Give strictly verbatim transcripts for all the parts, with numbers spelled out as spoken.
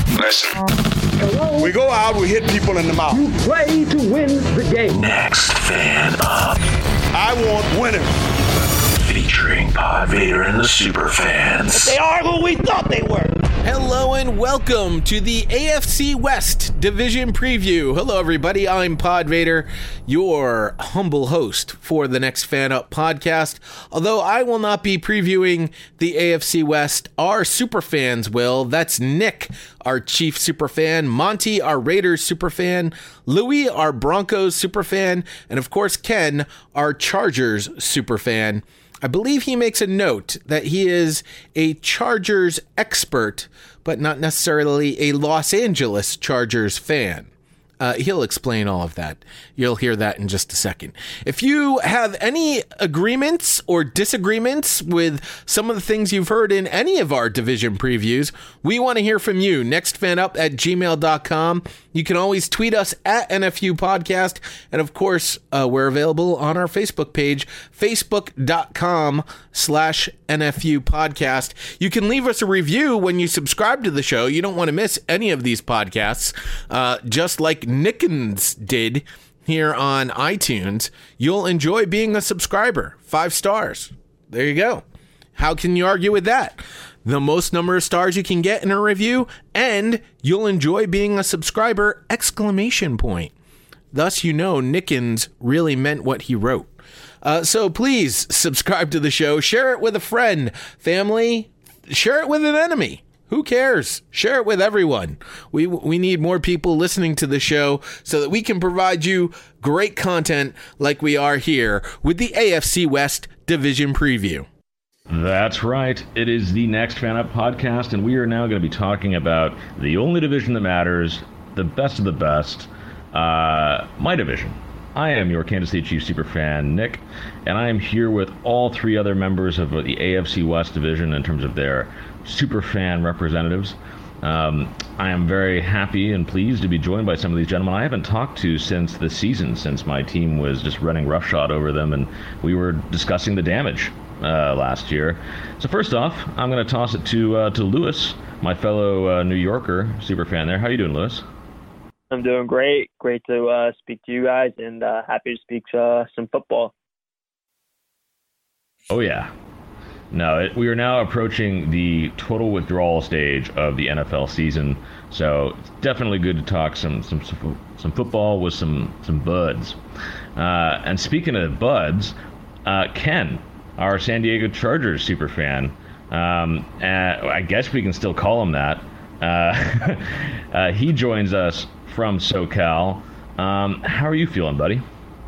Listen. Hello? We go out, we hit people in the mouth. You play to win the game. Next Fan Up. I want winners. Featuring Pod Vader and the Superfans. They are who we thought they were. Hello and welcome to the A F C West Division Preview. Hello everybody, I'm Pod Vader, your humble host for the Next Fan Up podcast. Although I will not be previewing the A F C West, our superfans will. That's Nick, our chief superfan, Monty, our Raiders superfan, Louis, our Broncos superfan, and of course Ken, our Chargers superfan. I believe he makes a note that he is a Chargers expert, but not necessarily a Los Angeles Chargers fan. Uh, he'll explain all of that. You'll hear that in just a second. If you have any agreements or disagreements with some of the things you've heard in any of our division previews, we want to hear from you. nextfanup at gmail dot com. You can always tweet us at N F U Podcast. And of course, uh, we're available on our Facebook page, facebook.com slash NFU Podcast. You can leave us a review when you subscribe to the show. You don't want to miss any of these podcasts. Uh, just like Nickens did here on iTunes, you'll enjoy being a subscriber. Five stars. There you go. How can you argue with that? The most number of stars you can get in a review, and you'll enjoy being a subscriber, exclamation point. Thus, you know Nickens really meant what he wrote. Uh, so please subscribe to the show. Share it with a friend, family. Share it with an enemy. Who cares? Share it with everyone. We we need more people listening to the show so that we can provide you great content like we are here with the A F C West Division Preview. That's right. It is the Next Fan Up podcast, and we are now going to be talking about the only division that matters, the best of the best, uh, my division. I am your Kansas City Chiefs superfan, Nick, and I am here with all three other members of the A F C West division in terms of their superfan representatives. Um, I am very happy and pleased to be joined by some of these gentlemen I haven't talked to since the season, since my team was just running roughshod over them, and we were discussing the damage uh, last year. So first off, I'm going to toss it to uh, to Lewis, my fellow uh, New Yorker superfan there. How you doing, Lewis? I'm doing great. Great to uh, speak to you guys, and uh, happy to speak uh, some football. Oh, yeah. No, it, we are now approaching the total withdrawal stage of the N F L season, so it's definitely good to talk some some some football with some some buds. Uh, and speaking of buds, uh, Ken, our San Diego Chargers superfan, um, uh, I guess we can still call him that. Uh, uh, he joins us from SoCal. Um, how are you feeling, buddy?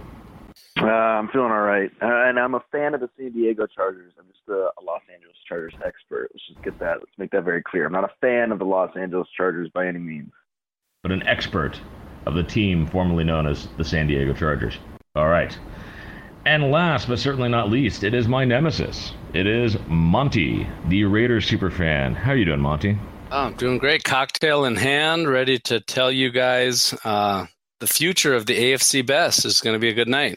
Uh, I'm feeling all right, uh, and I'm a fan of the San Diego Chargers. I'm just a, a Los Angeles Chargers expert. Let's just get that. Let's make that very clear. I'm not a fan of the Los Angeles Chargers by any means. But an expert of the team formerly known as the San Diego Chargers. All right. And last but certainly not least, it is my nemesis. It is Monty, the Raiders superfan. How are you doing, Monty? Oh, I'm doing great. Cocktail in hand, ready to tell you guys uh, the future of the A F C best is going to be a good night.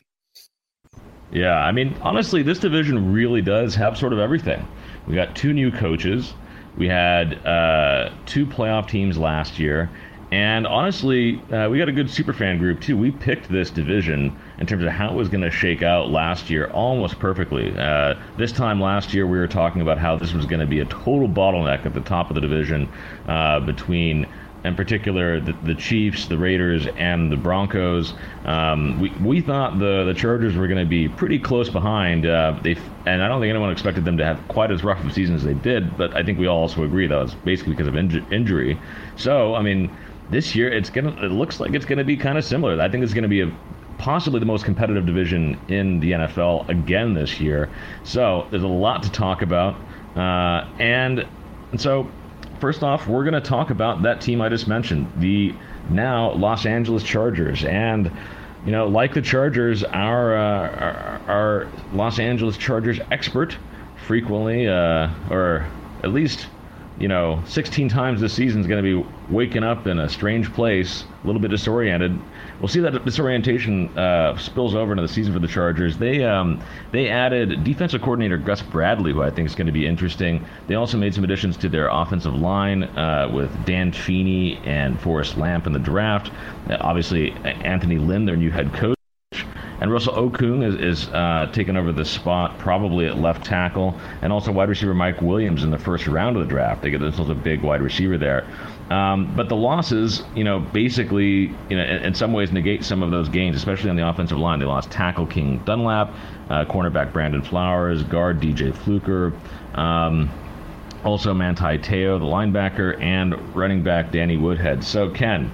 Yeah, I mean, honestly, this division really does have sort of everything. We got two new coaches. We had uh, two playoff teams last year. And honestly, uh, we got a good superfan group, too. We picked this division in terms of how it was going to shake out last year almost perfectly. Uh, this time last year, we were talking about how this was going to be a total bottleneck at the top of the division uh, between, in particular, the, the Chiefs, the Raiders, and the Broncos. Um, we we thought the, the Chargers were going to be pretty close behind. Uh, they and I don't think anyone expected them to have quite as rough of a season as they did, but I think we all also agree that was basically because of inju- injury. So, I mean, this year it's gonna it looks like it's going to be kind of similar. I think it's going to be a possibly the most competitive division in the N F L again this year. So there's a lot to talk about. Uh, and, and so first off, we're going to talk about that team I just mentioned, the now Los Angeles Chargers. And, you know, like the Chargers, our, uh, our, our Los Angeles Chargers expert frequently, uh, or at least you know, sixteen times this season is going to be waking up in a strange place, a little bit disoriented. We'll see that disorientation uh, spills over into the season for the Chargers. They um, they added defensive coordinator Gus Bradley, who I think is going to be interesting. They also made some additions to their offensive line uh, with Dan Feeney and Forrest Lamp in the draft. Uh, obviously, Anthony Lynn, their new head coach. And Russell Okung is, is uh, taking over the spot, probably at left tackle, and also wide receiver Mike Williams in the first round of the draft. They get themselves a big wide receiver there. Um, but the losses, you know, basically, you know, in, in some ways negate some of those gains, especially on the offensive line. They lost tackle King Dunlap, uh, cornerback Brandon Flowers, guard D J Fluker, um, also Manti Te'o, the linebacker, and running back Danny Woodhead. So, Ken,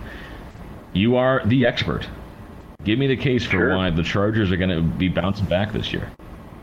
you are the expert. Give me the case for Sure. why the Chargers are going to be bouncing back this year.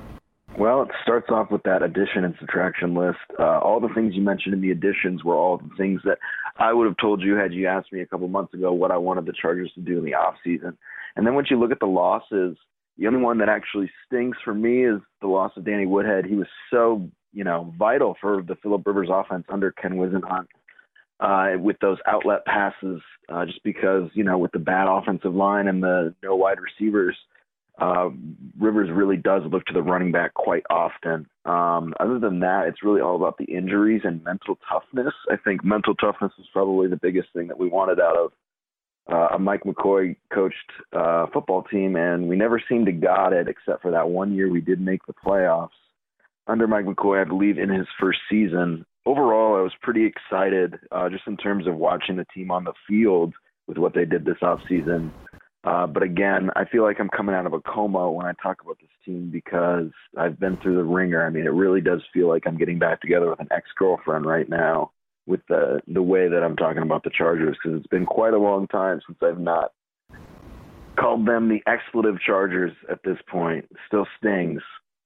Well, it starts off with that addition and subtraction list. Uh, all the things you mentioned in the additions were all the things that I would have told you had you asked me a couple months ago what I wanted the Chargers to do in the offseason. And then once you look at the losses, the only one that actually stings for me is the loss of Danny Woodhead. He was so, you know, vital for the Phillip Rivers offense under Ken Wisenhunt. Uh, with those outlet passes, uh, just because, you know, with the bad offensive line and the no wide receivers, uh, Rivers really does look to the running back quite often. Um, other than that, it's really all about the injuries and mental toughness. I think mental toughness is probably the biggest thing that we wanted out of uh, a Mike McCoy coached uh, football team, and we never seemed to got it except for that one year we did make the playoffs under Mike McCoy, I believe, in his first season. Overall, I was pretty excited uh, just in terms of watching the team on the field with what they did this offseason. Uh, but again, I feel like I'm coming out of a coma when I talk about this team because I've been through the ringer. I mean, it really does feel like I'm getting back together with an ex-girlfriend right now with the, the way that I'm talking about the Chargers, because it's been quite a long time since I've not called them the expletive Chargers at this point. It still stings.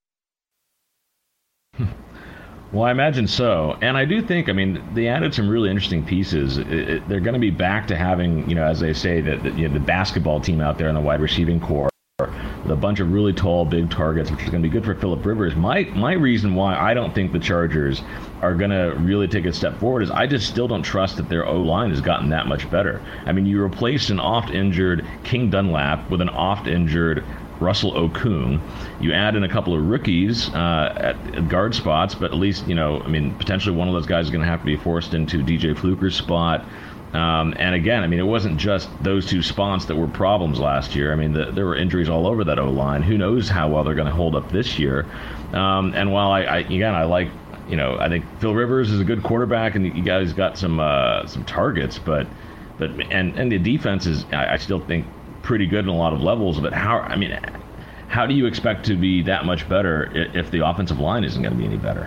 Well, I imagine so. And I do think, I mean, they added some really interesting pieces. It, it, they're going to be back to having, you know, as they say, that the, you know, the basketball team out there in the wide receiving core with a bunch of really tall, big targets, which is going to be good for Phillip Rivers. My my reason why I don't think the Chargers are going to really take a step forward is I just still don't trust that their O-line has gotten that much better. I mean, you replaced an oft-injured King Dunlap with an oft-injured Russell Okung. You add in a couple of rookies uh, at, at guard spots, but at least, you know, I mean, potentially one of those guys is going to have to be forced into D J Fluker's spot. Um, and again, I mean, it wasn't just those two spots that were problems last year. I mean, the, there were injuries all over that O-line. Who knows how well they're going to hold up this year? Um, and while I, I, again, I like, you know, I think Phil Rivers is a good quarterback, and you guys got some uh, some targets, but but and and the defense is, I, I still think, pretty good in a lot of levels. But how? I mean, how do you expect to be that much better if the offensive line isn't going to be any better?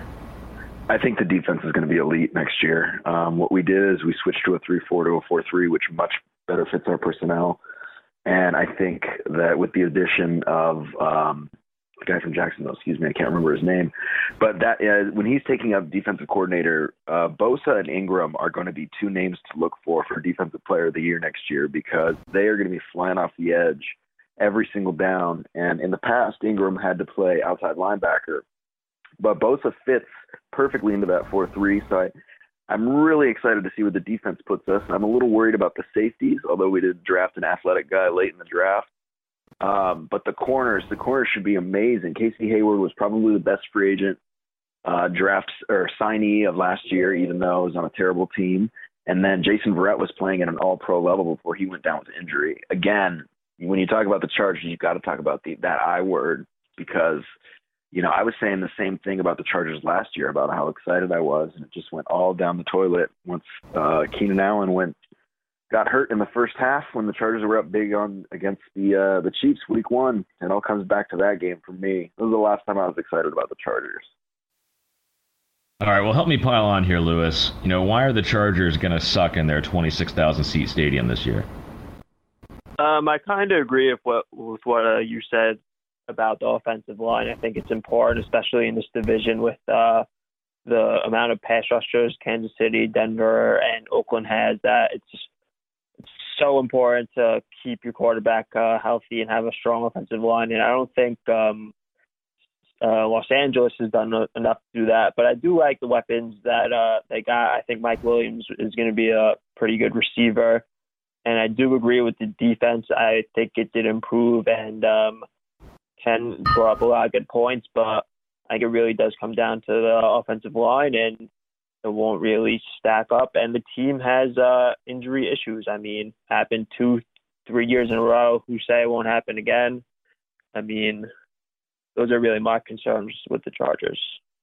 I think the defense is going to be elite next year. Um, what we did is we switched to a three four to a four three, which much better fits our personnel. And I think that with the addition of um, the guy from Jacksonville, excuse me, I can't remember his name, but that uh, when he's taking up defensive coordinator, uh, Bosa and Ingram are going to be two names to look for for Defensive Player of the Year next year, because they are going to be flying off the edge every single down. And in the past, Ingram had to play outside linebacker, but Bosa fits perfectly into that four three. So I, I'm really excited to see where the defense puts us. I'm a little worried about the safeties, although we did draft an athletic guy late in the draft. Um, but the corners, the corners should be amazing. Casey Hayward was probably the best free agent uh, draft or signee of last year, even though he was on a terrible team. And then Jason Verrett was playing at an all-pro level before he went down with injury. Again, when you talk about the Chargers, you've got to talk about the, that I word, because – you know, I was saying the same thing about the Chargers last year about how excited I was, and it just went all down the toilet once uh, Keenan Allen went got hurt in the first half when the Chargers were up big on against the uh, the Chiefs week one. It all comes back to that game for me. This was the last time I was excited about the Chargers. All right, well, help me pile on here, Lewis. You know, why are the Chargers going to suck in their twenty-six thousand seat stadium this year? Um, I kind of agree with what with what uh, you said about the offensive line. I think it's important, especially in this division with uh, the amount of pass rushers Kansas City, Denver, and Oakland has. That it's just it's so important to keep your quarterback uh, healthy and have a strong offensive line. And I don't think um, uh, Los Angeles has done enough to do that. But I do like the weapons that uh, they got. I think Mike Williams is going to be a pretty good receiver. And I do agree with the defense. I think it did improve, and um, Ken brought up a lot of good points, but I think it really does come down to the offensive line, and it won't really stack up. And the team has uh, injury issues. I mean, happened two, three years in a row. Who say it won't happen again? I mean, those are really my concerns with the Chargers.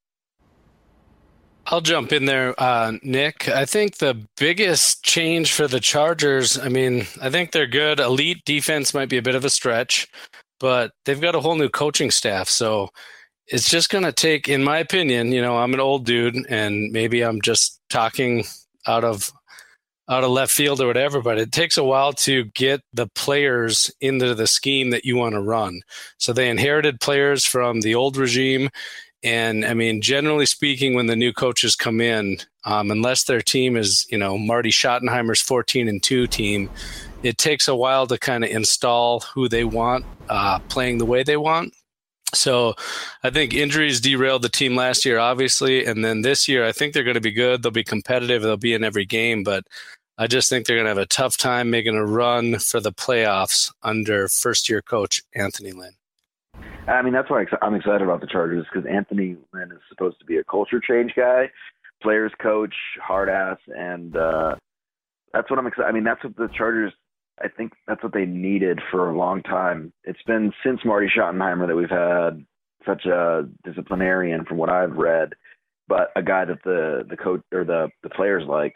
I'll jump in there, uh, Nick. I think the biggest change for the Chargers, I mean, I think they're good. Elite defense might be a bit of a stretch, but they've got a whole new coaching staff. So it's just going to take, in my opinion, you know, I'm an old dude and maybe I'm just talking out of out of left field or whatever, but it takes a while to get the players into the scheme that you want to run. So they inherited players from the old regime. And I mean, generally speaking, when the new coaches come in, um, unless their team is, you know, Marty Schottenheimer's fourteen and two team, it takes a while to kind of install who they want uh, playing the way they want. So I think injuries derailed the team last year, obviously. And then this year, I think they're going to be good. They'll be competitive. They'll be in every game. But I just think they're going to have a tough time making a run for the playoffs under first-year coach Anthony Lynn. I mean, that's why I'm excited about the Chargers, because Anthony Lynn is supposed to be a culture change guy, players coach, hard ass, and uh, that's what I'm excited. I mean, that's what the Chargers, I think that's what they needed for a long time. It's been since Marty Schottenheimer that we've had such a disciplinarian, from what I've read, but a guy that the the coach or the the players like.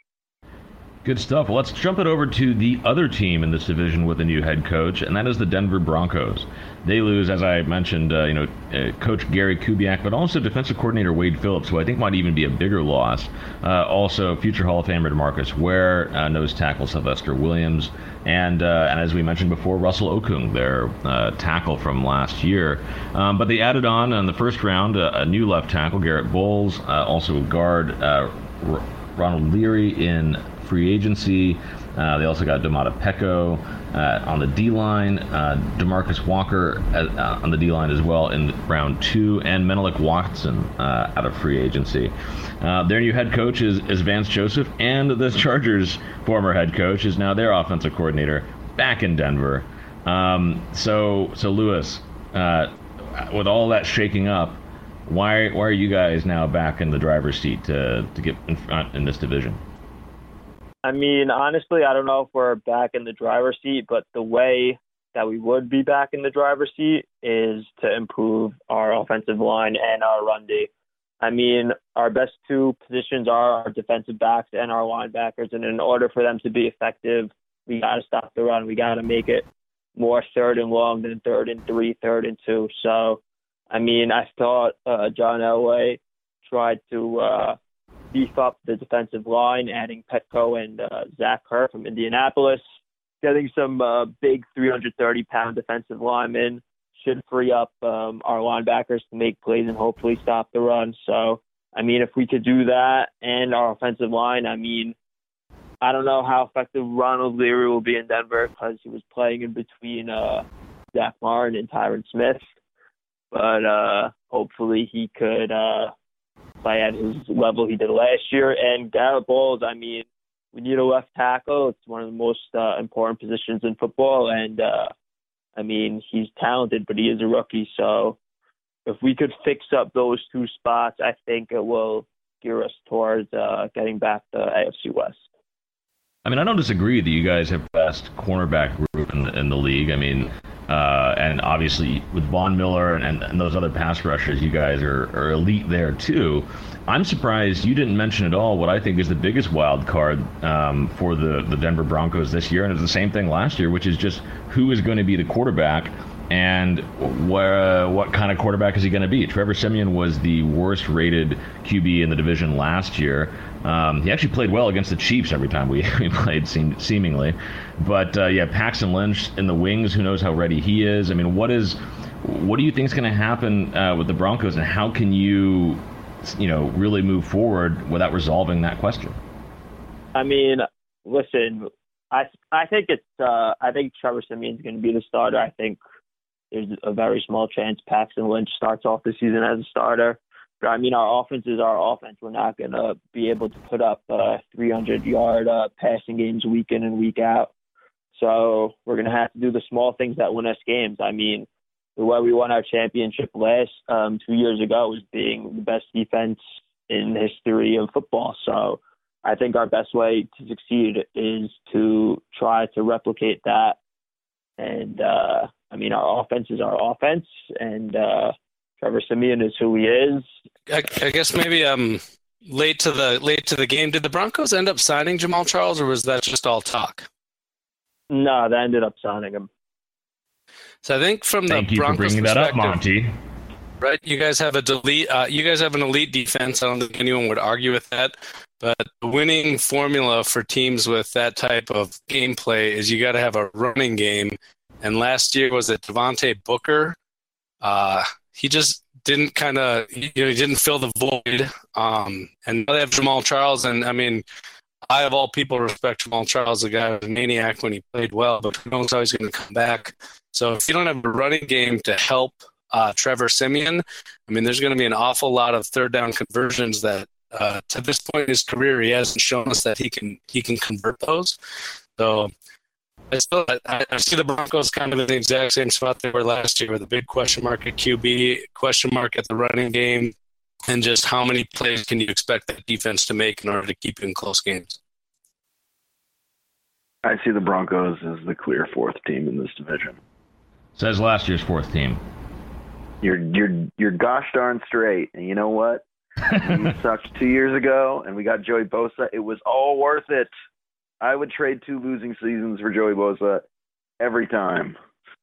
Good stuff. Well, let's jump it over to the other team in this division with a new head coach, and that is the Denver Broncos. They lose, as I mentioned, uh, you know, uh, Coach Gary Kubiak, but also defensive coordinator Wade Phillips, who I think might even be a bigger loss. Uh, also, future Hall of Famer DeMarcus Ware, uh, nose tackle Sylvester Williams, and uh, and as we mentioned before, Russell Okung, their uh, tackle from last year. Um, but they added on in the first round uh, a new left tackle, Garrett Bowles, uh, also a guard, uh, R- Ronald Leary in free agency. Uh, they also got Domata Peko uh, on the D-line, uh, DeMarcus Walker uh, on the D-line as well in round two, and Menelik Watson uh, out of free agency. Uh, their new head coach is, is Vance Joseph, and the Chargers' former head coach is now their offensive coordinator back in Denver. Um, so, so Lewis, uh, with all that shaking up, why why are you guys now back in the driver's seat to to get in front in this division? I mean, honestly, I don't know if we're back in the driver's seat, but the way that we would be back in the driver's seat is to improve our offensive line and our run D. I mean, our best two positions are our defensive backs and our linebackers, and in order for them to be effective, we got to stop the run. We got to make it more third and long than third and three, third and two. So, I mean, I thought uh, John Elway tried to uh, beef up the defensive line, adding Petco and uh, Zach Kerr from Indianapolis. Getting some uh, big three hundred thirty pound defensive linemen should free up um, our linebackers to make plays and hopefully stop the run. So, I mean, if we could do that and our offensive line, I mean, I don't know how effective Ronald Leary will be in Denver because he was playing in between uh, Zach Martin and Tyron Smith. But uh, hopefully he could uh, play at his level he did last year. And Garrett Bowles, I mean, we need a left tackle. It's one of the most uh, important positions in football. And, uh, I mean, he's talented, but he is a rookie. So if we could fix up those two spots, I think it will gear us towards uh, getting back to A F C West. I mean, I don't disagree that you guys have the best cornerback group in, in the league. I mean, uh, and obviously with Von Miller and, and those other pass rushers, you guys are, are elite there too. I'm surprised you didn't mention at all what I think is the biggest wild card um, for the, the Denver Broncos this year, and it's the same thing last year, which is just who is going to be the quarterback and where, what kind of quarterback is he going to be. Trevor Siemian was the worst-rated Q B in the division last year. Um, he actually played well against the Chiefs every time we, we played, seem, seemingly. But, uh, yeah, Paxton Lynch in the wings, who knows how ready he is. I mean, what is, what do you think is going to happen uh, with the Broncos, and how can you, you know, really move forward without resolving that question? I mean, listen, I I think it's uh, I think Trevor Siemian's going to be the starter. I think there's a very small chance Paxton Lynch starts off the season as a starter. But, I mean, our offense is our offense. We're not going to be able to put up uh, three hundred yard uh, passing games week in and week out. So we're going to have to do the small things that win us games. I mean, the way we won our championship last um, two years ago was being the best defense in the history of football. So I think our best way to succeed is to try to replicate that. And, uh, I mean, our offense is our offense, and uh, Trevor Siemian is who he is. I, I guess maybe um, late to the late to the game, did the Broncos end up signing Jamaal Charles, or was that just all talk? No, they ended up signing him. So I think from the Thank you Broncos for bringing that up, Monty. Right, you guys have a delete. Uh, you guys have an elite defense. I don't think anyone would argue with that. But the winning formula for teams with that type of gameplay is you got to have a running game. And last year was it Devontae Booker? Uh, he just didn't kind of, you know, he didn't fill the void. Um, and now they have Jamaal Charles, and I mean, I of all people respect Jamaal Charles, the guy was a maniac when he played well, but who knows how he's going to come back. So if you don't have a running game to help uh, Trevor Siemian, I mean, there's going to be an awful lot of third down conversions that uh, to this point in his career, he hasn't shown us that he can he can convert those. So I still I, I see the Broncos kind of in the exact same spot they were last year, with a big question mark at Q B, question mark at the running game, and just how many plays can you expect that defense to make in order to keep it in close games? I see the Broncos as the clear fourth team in this division. Says last year's fourth team. You're you're you're gosh darn straight. And you know what? We sucked two years ago, and we got Joey Bosa. It was all worth it. I would trade two losing seasons for Joey Bosa every time.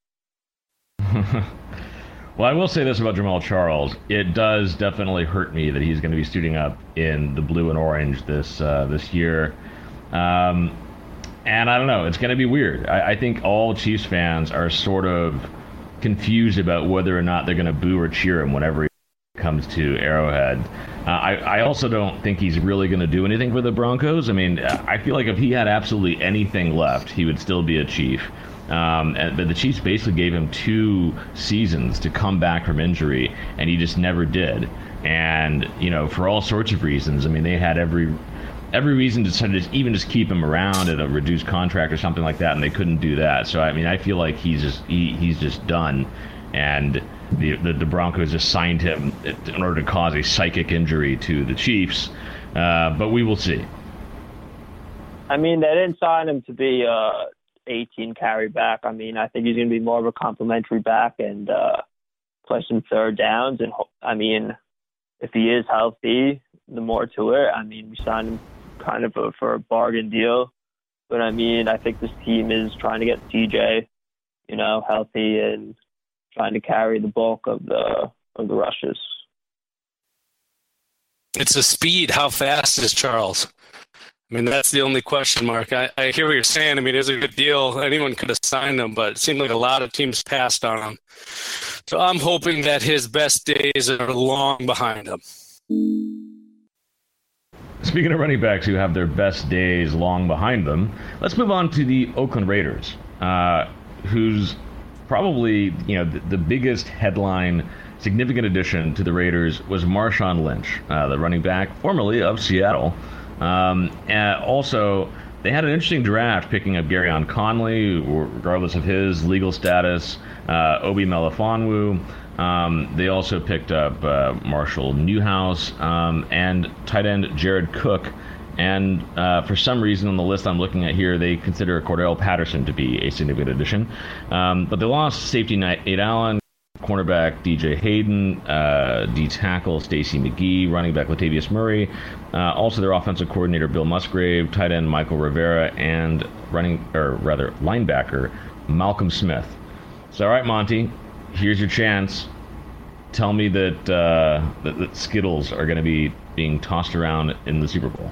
Well, I will say this about Jamaal Charles. It does definitely hurt me that he's going to be suiting up in the blue and orange this uh, this year. Um, and I don't know. It's going to be weird. I, I think all Chiefs fans are sort of confused about whether or not they're going to boo or cheer him whenever he comes to Arrowhead. Uh, I, I also don't think he's really going to do anything for the Broncos. I mean, I feel like if he had absolutely anything left, he would still be a Chief. Um, and, but the Chiefs basically gave him two seasons to come back from injury, and he just never did. And, you know, for all sorts of reasons, I mean, they had every every reason to sort of even just keep him around at a reduced contract or something like that, and they couldn't do that. So, I mean, I feel like he's just he, he's just done. And the, the the Broncos just signed him in order to cause a psychic injury to the Chiefs. Uh, but we will see. I mean, they didn't sign him to be uh, eighteen carry back. I mean, I think he's going to be more of a complimentary back and uh, play some third downs. And I mean, if he is healthy, the more to it. I mean, we signed him kind of a, for a bargain deal. But I mean, I think this team is trying to get C J, you know, healthy and trying to carry the bulk of the of the rushes. It's the speed. How fast is Charles? I mean, that's the only question mark. I, I hear what you're saying. I mean, it's a good deal. Anyone could have signed him, but it seemed like a lot of teams passed on him. So I'm hoping that his best days are long behind him. Speaking of running backs who have their best days long behind them, let's move on to the Oakland Raiders, uh, whose probably, you know, the, the biggest headline significant addition to the Raiders was Marshawn Lynch, uh, the running back formerly of Seattle. Um, and also, they had an interesting draft picking up Garyon Conley, regardless of his legal status, uh, Obi Melifonwu. Um, they also picked up uh, Marshall Newhouse um, and tight end Jared Cook. And uh, for some reason on the list I'm looking at here, they consider Cordell Patterson to be a significant addition. Um, but they lost safety Nate Allen, cornerback D J Hayden, uh, D tackle Stacey McGee, running back Latavius Murray, uh, also their offensive coordinator Bill Musgrave, tight end Michael Rivera, and running or rather linebacker Malcolm Smith. So, all right, Monty, here's your chance. Tell me that, uh, that, that Skittles are going to be being tossed around in the Super Bowl.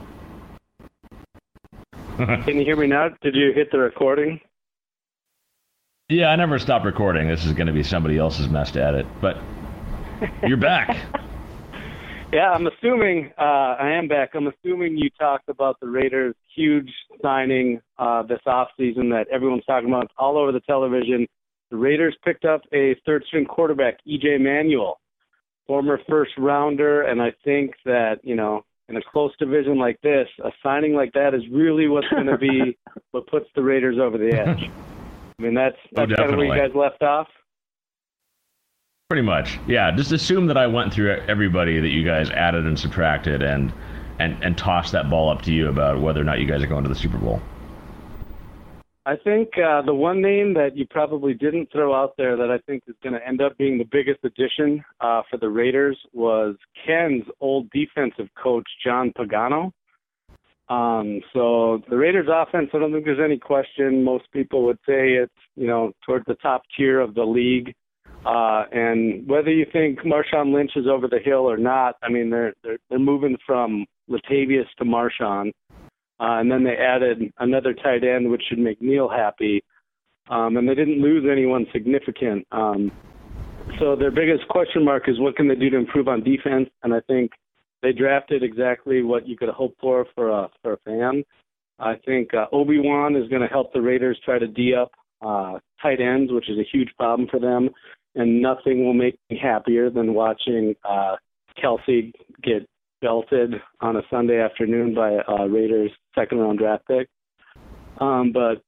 Can you hear me now? Did you hit the recording? Yeah, I never stopped recording. This is going to be somebody else's mess at it, but you're back. Yeah, I'm assuming, uh, I am back. I'm assuming you talked about the Raiders' huge signing uh, this offseason that everyone's talking about all over the television. the Raiders picked up a third-string quarterback, E J Manuel, former first-rounder, and I think that, you know, in a close division like this, a signing like that is really what's going to be what puts the Raiders over the edge. I mean, that's, that's oh, kind of where you guys left off. Pretty much, yeah. Just assume that I went through everybody that you guys added and subtracted and and, and tossed that ball up to you about whether or not you guys are going to the Super Bowl. I think uh, the one name that you probably didn't throw out there that I think is going to end up being the biggest addition uh, for the Raiders was Ken's old defensive coach, John Pagano. Um, so the Raiders offense, I don't think there's any question. Most people would say it's, you know, towards the top tier of the league. Uh, and whether you think Marshawn Lynch is over the hill or not, I mean, they're, they're, they're moving from Latavius to Marshawn. Uh, and then they added another tight end, which should make Neil happy. Um, and they didn't lose anyone significant. Um, so their biggest question mark is what can they do to improve on defense? And I think they drafted exactly what you could hope for for a, for a fan. I think uh, Obi-Wan is going to help the Raiders try to D up uh, tight ends, which is a huge problem for them. And nothing will make me happier than watching uh, Kelsey get belted on a Sunday afternoon by uh, Raiders second-round draft pick. Um, but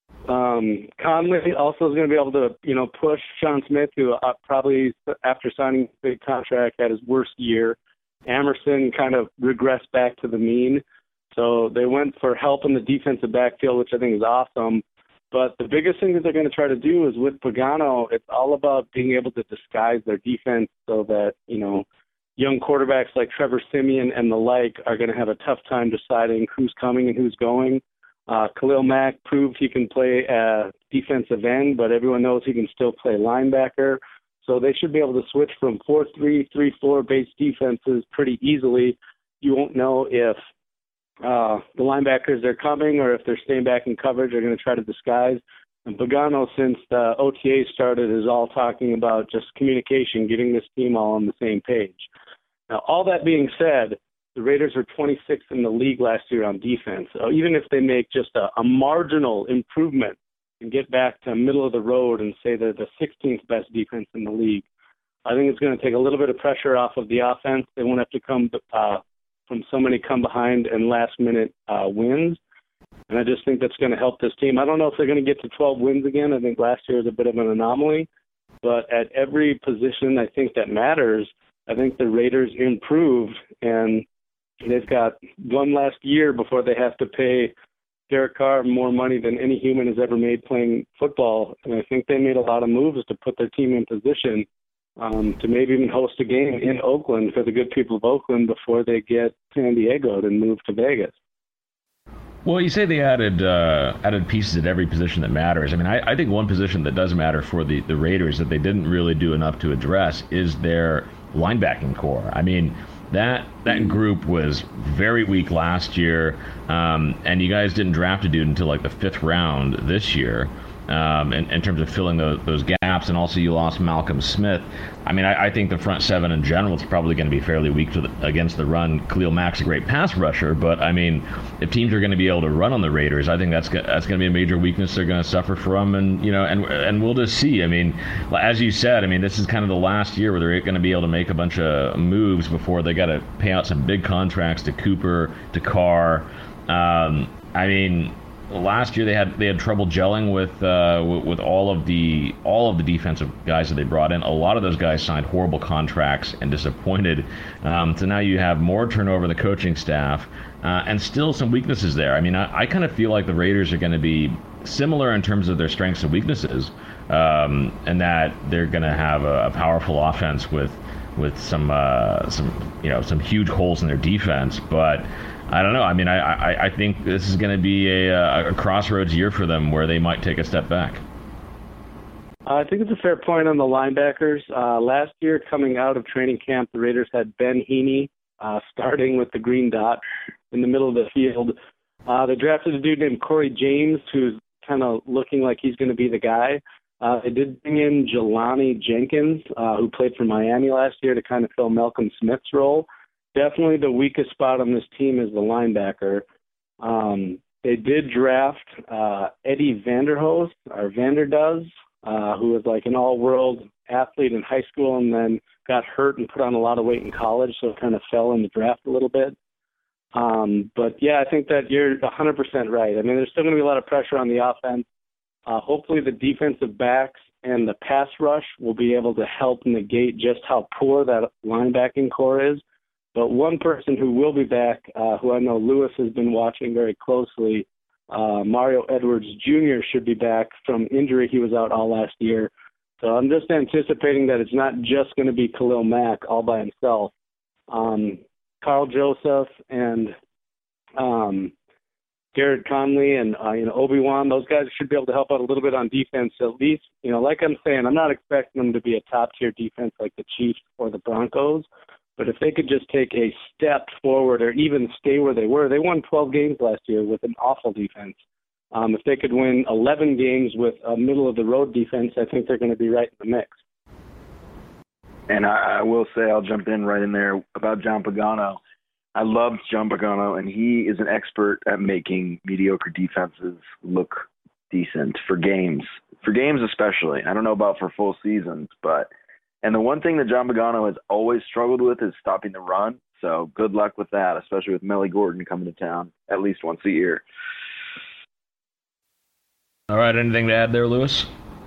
um, Conley also is going to be able to, you know, push Sean Smith, who uh, probably after signing a big contract had his worst year. Emerson kind of regressed back to the mean. So they went for help in the defensive backfield, which I think is awesome. But the biggest thing that they're going to try to do is with Pagano, it's all about being able to disguise their defense so that, you know, young quarterbacks like Trevor Siemian and the like are going to have a tough time deciding who's coming and who's going. Uh, Khalil Mack proved he can play uh, defensive end, but everyone knows he can still play linebacker. So they should be able to switch from four three, three four base defenses pretty easily. You won't know if uh, the linebackers are coming or if they're staying back in coverage. They're going to try to disguise. And Pagano, since the O T A started, is all talking about just communication, getting this team all on the same page. Now, all that being said, the Raiders were twenty-sixth in the league last year on defense. So even if they make just a, a marginal improvement and get back to middle of the road and say they're the sixteenth best defense in the league, I think it's going to take a little bit of pressure off of the offense. They won't have to come uh, from so many come behind and last-minute uh, wins. And I just think that's going to help this team. I don't know if they're going to get to twelve wins again. I think last year was a bit of an anomaly. But at every position I think that matters, I think the Raiders improved, and they've got one last year before they have to pay Derek Carr more money than any human has ever made playing football. And I think they made a lot of moves to put their team in position um, to maybe even host a game in Oakland for the good people of Oakland before they get San Diego and move to Vegas. Well, you say they added uh, added pieces at every position that matters. I mean, I, I think one position that does matter for the, the Raiders that they didn't really do enough to address is their linebacking core. I mean, that that group was very weak last year, um, and you guys didn't draft a dude until like the fifth round this year. Um, in, in terms of filling those, those gaps, and also you lost Malcolm Smith. I mean, I, I think the front seven in general is probably going to be fairly weak to the, against the run. Khalil Mack's a great pass rusher, but I mean, if teams are going to be able to run on the Raiders, I think that's that's going to be a major weakness they're going to suffer from, and you know, and and we'll just see. I mean, as you said, I mean, this is kind of the last year where they're going to be able to make a bunch of moves before they got to pay out some big contracts to Cooper, to Carr. Um, I mean. Last year they had they had trouble gelling with, uh, with with all of the all of the defensive guys that they brought in. A lot of those guys signed horrible contracts and disappointed. Um, so now you have more turnover in the coaching staff uh, and still some weaknesses there. I mean, I, I kind of feel like the Raiders are going to be similar in terms of their strengths and weaknesses, um, and that they're going to have a, a powerful offense with with some uh, some you know some huge holes in their defense, but. I don't know. I mean, I, I, I think this is going to be a, a crossroads year for them where they might take a step back. I think it's a fair point on the linebackers. Uh, last year, coming out of training camp, the Raiders had Ben Heaney uh, starting with the green dot in the middle of the field. Uh, they drafted a dude named Corey James, who's kind of looking like he's going to be the guy. Uh, they did bring in Jelani Jenkins, uh, who played for Miami last year, to kind of fill Malcolm Smith's role. Definitely the weakest spot on this team is the linebacker. Um, they did draft uh, Eddie Vanderhoos, or Vanderdoes, uh, who was like an all-world athlete in high school and then got hurt and put on a lot of weight in college, so kind of fell in the draft a little bit. Um, but, yeah, I think that you're one hundred percent right. I mean, there's still going to be a lot of pressure on the offense. Uh, hopefully the defensive backs and the pass rush will be able to help negate just how poor that linebacking core is. But one person who will be back, uh, who I know Lewis has been watching very closely, uh, Mario Edwards Junior should be back from injury. He was out all last year. So I'm just anticipating that it's not just going to be Khalil Mack all by himself. Um, Carl Joseph and um, Garrett Conley and uh, you know Obi-Wan, those guys should be able to help out a little bit on defense. At least, you know, like I'm saying, I'm not expecting them to be a top-tier defense like the Chiefs or the Broncos. But if they could just take a step forward or even stay where they were, they won twelve games last year with an awful defense. Um, if they could win eleven games with a middle-of-the-road defense, I think they're going to be right in the mix. And I, I will say, I'll jump in right in there about John Pagano. I loved John Pagano, and he is an expert at making mediocre defenses look decent for games, for games especially. I don't know about for full seasons, but and the one thing that John Pagano has always struggled with is stopping the run. So good luck with that, especially with Melly Gordon coming to town at least once a year. All right, anything to add there, Lewis?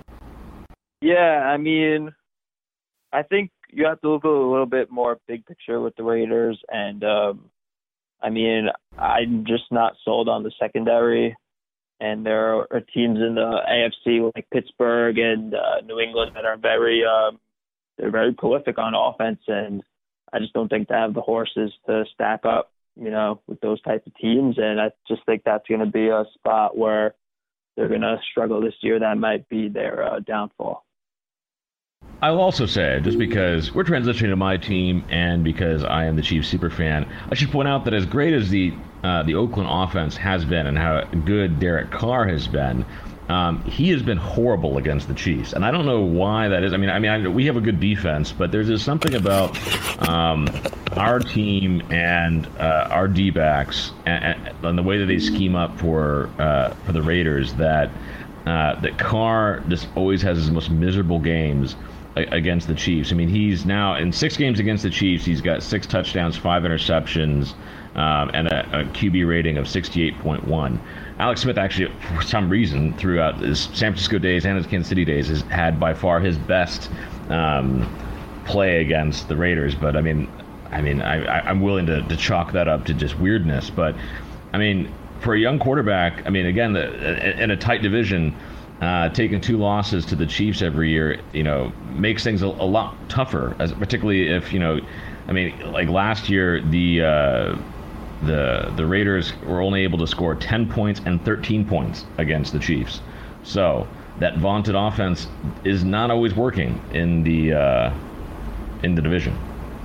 Yeah, I mean, I think you have to look a little bit more big picture with the Raiders. And, um, I mean, I'm just not sold on the secondary. And there are teams in the A F C like Pittsburgh and uh, New England that are very um, they're very prolific on offense. And I just don't think they have the horses to stack up, you know, with those type of teams. And I just think that's going to be a spot where they're going to struggle this year. That might be their uh, downfall. I'll also say, just because we're transitioning to my team and because I am the Chiefs super fan, I should point out that as great as the uh, the Oakland offense has been and how good Derek Carr has been, um, he has been horrible against the Chiefs. And I don't know why that is. I mean, I mean, I, we have a good defense, but there's just something about um, our team and uh, our D-backs and, and the way that they scheme up for uh, for the Raiders that uh, that Carr just always has his most miserable games against the Chiefs. I mean, he's now in six games against the Chiefs. He's got six touchdowns, five interceptions, um, and a, a Q B rating of sixty-eight point one. Alex Smith actually, for some reason, throughout his San Francisco days and his Kansas City days, has had by far his best um, play against the Raiders. But I mean, I mean, I, I'm willing to, to chalk that up to just weirdness. But I mean, for a young quarterback, I mean, again, the, in a tight division. Uh, taking two losses to the Chiefs every year, you know, makes things a, a lot tougher. As particularly if you know, I mean, like last year, the uh, the the Raiders were only able to score ten points and thirteen points against the Chiefs. So that vaunted offense is not always working in the uh, in the division.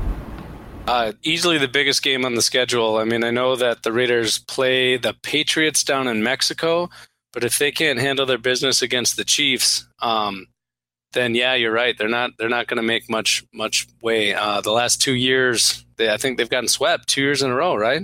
Uh, easily the biggest game on the schedule. I mean, I know that the Raiders play the Patriots down in Mexico. But if they can't handle their business against the Chiefs, um, then yeah, you're right. They're not. They're not going to make much much way. Uh, the last two years, they, I think they've gotten swept two years in a row, right?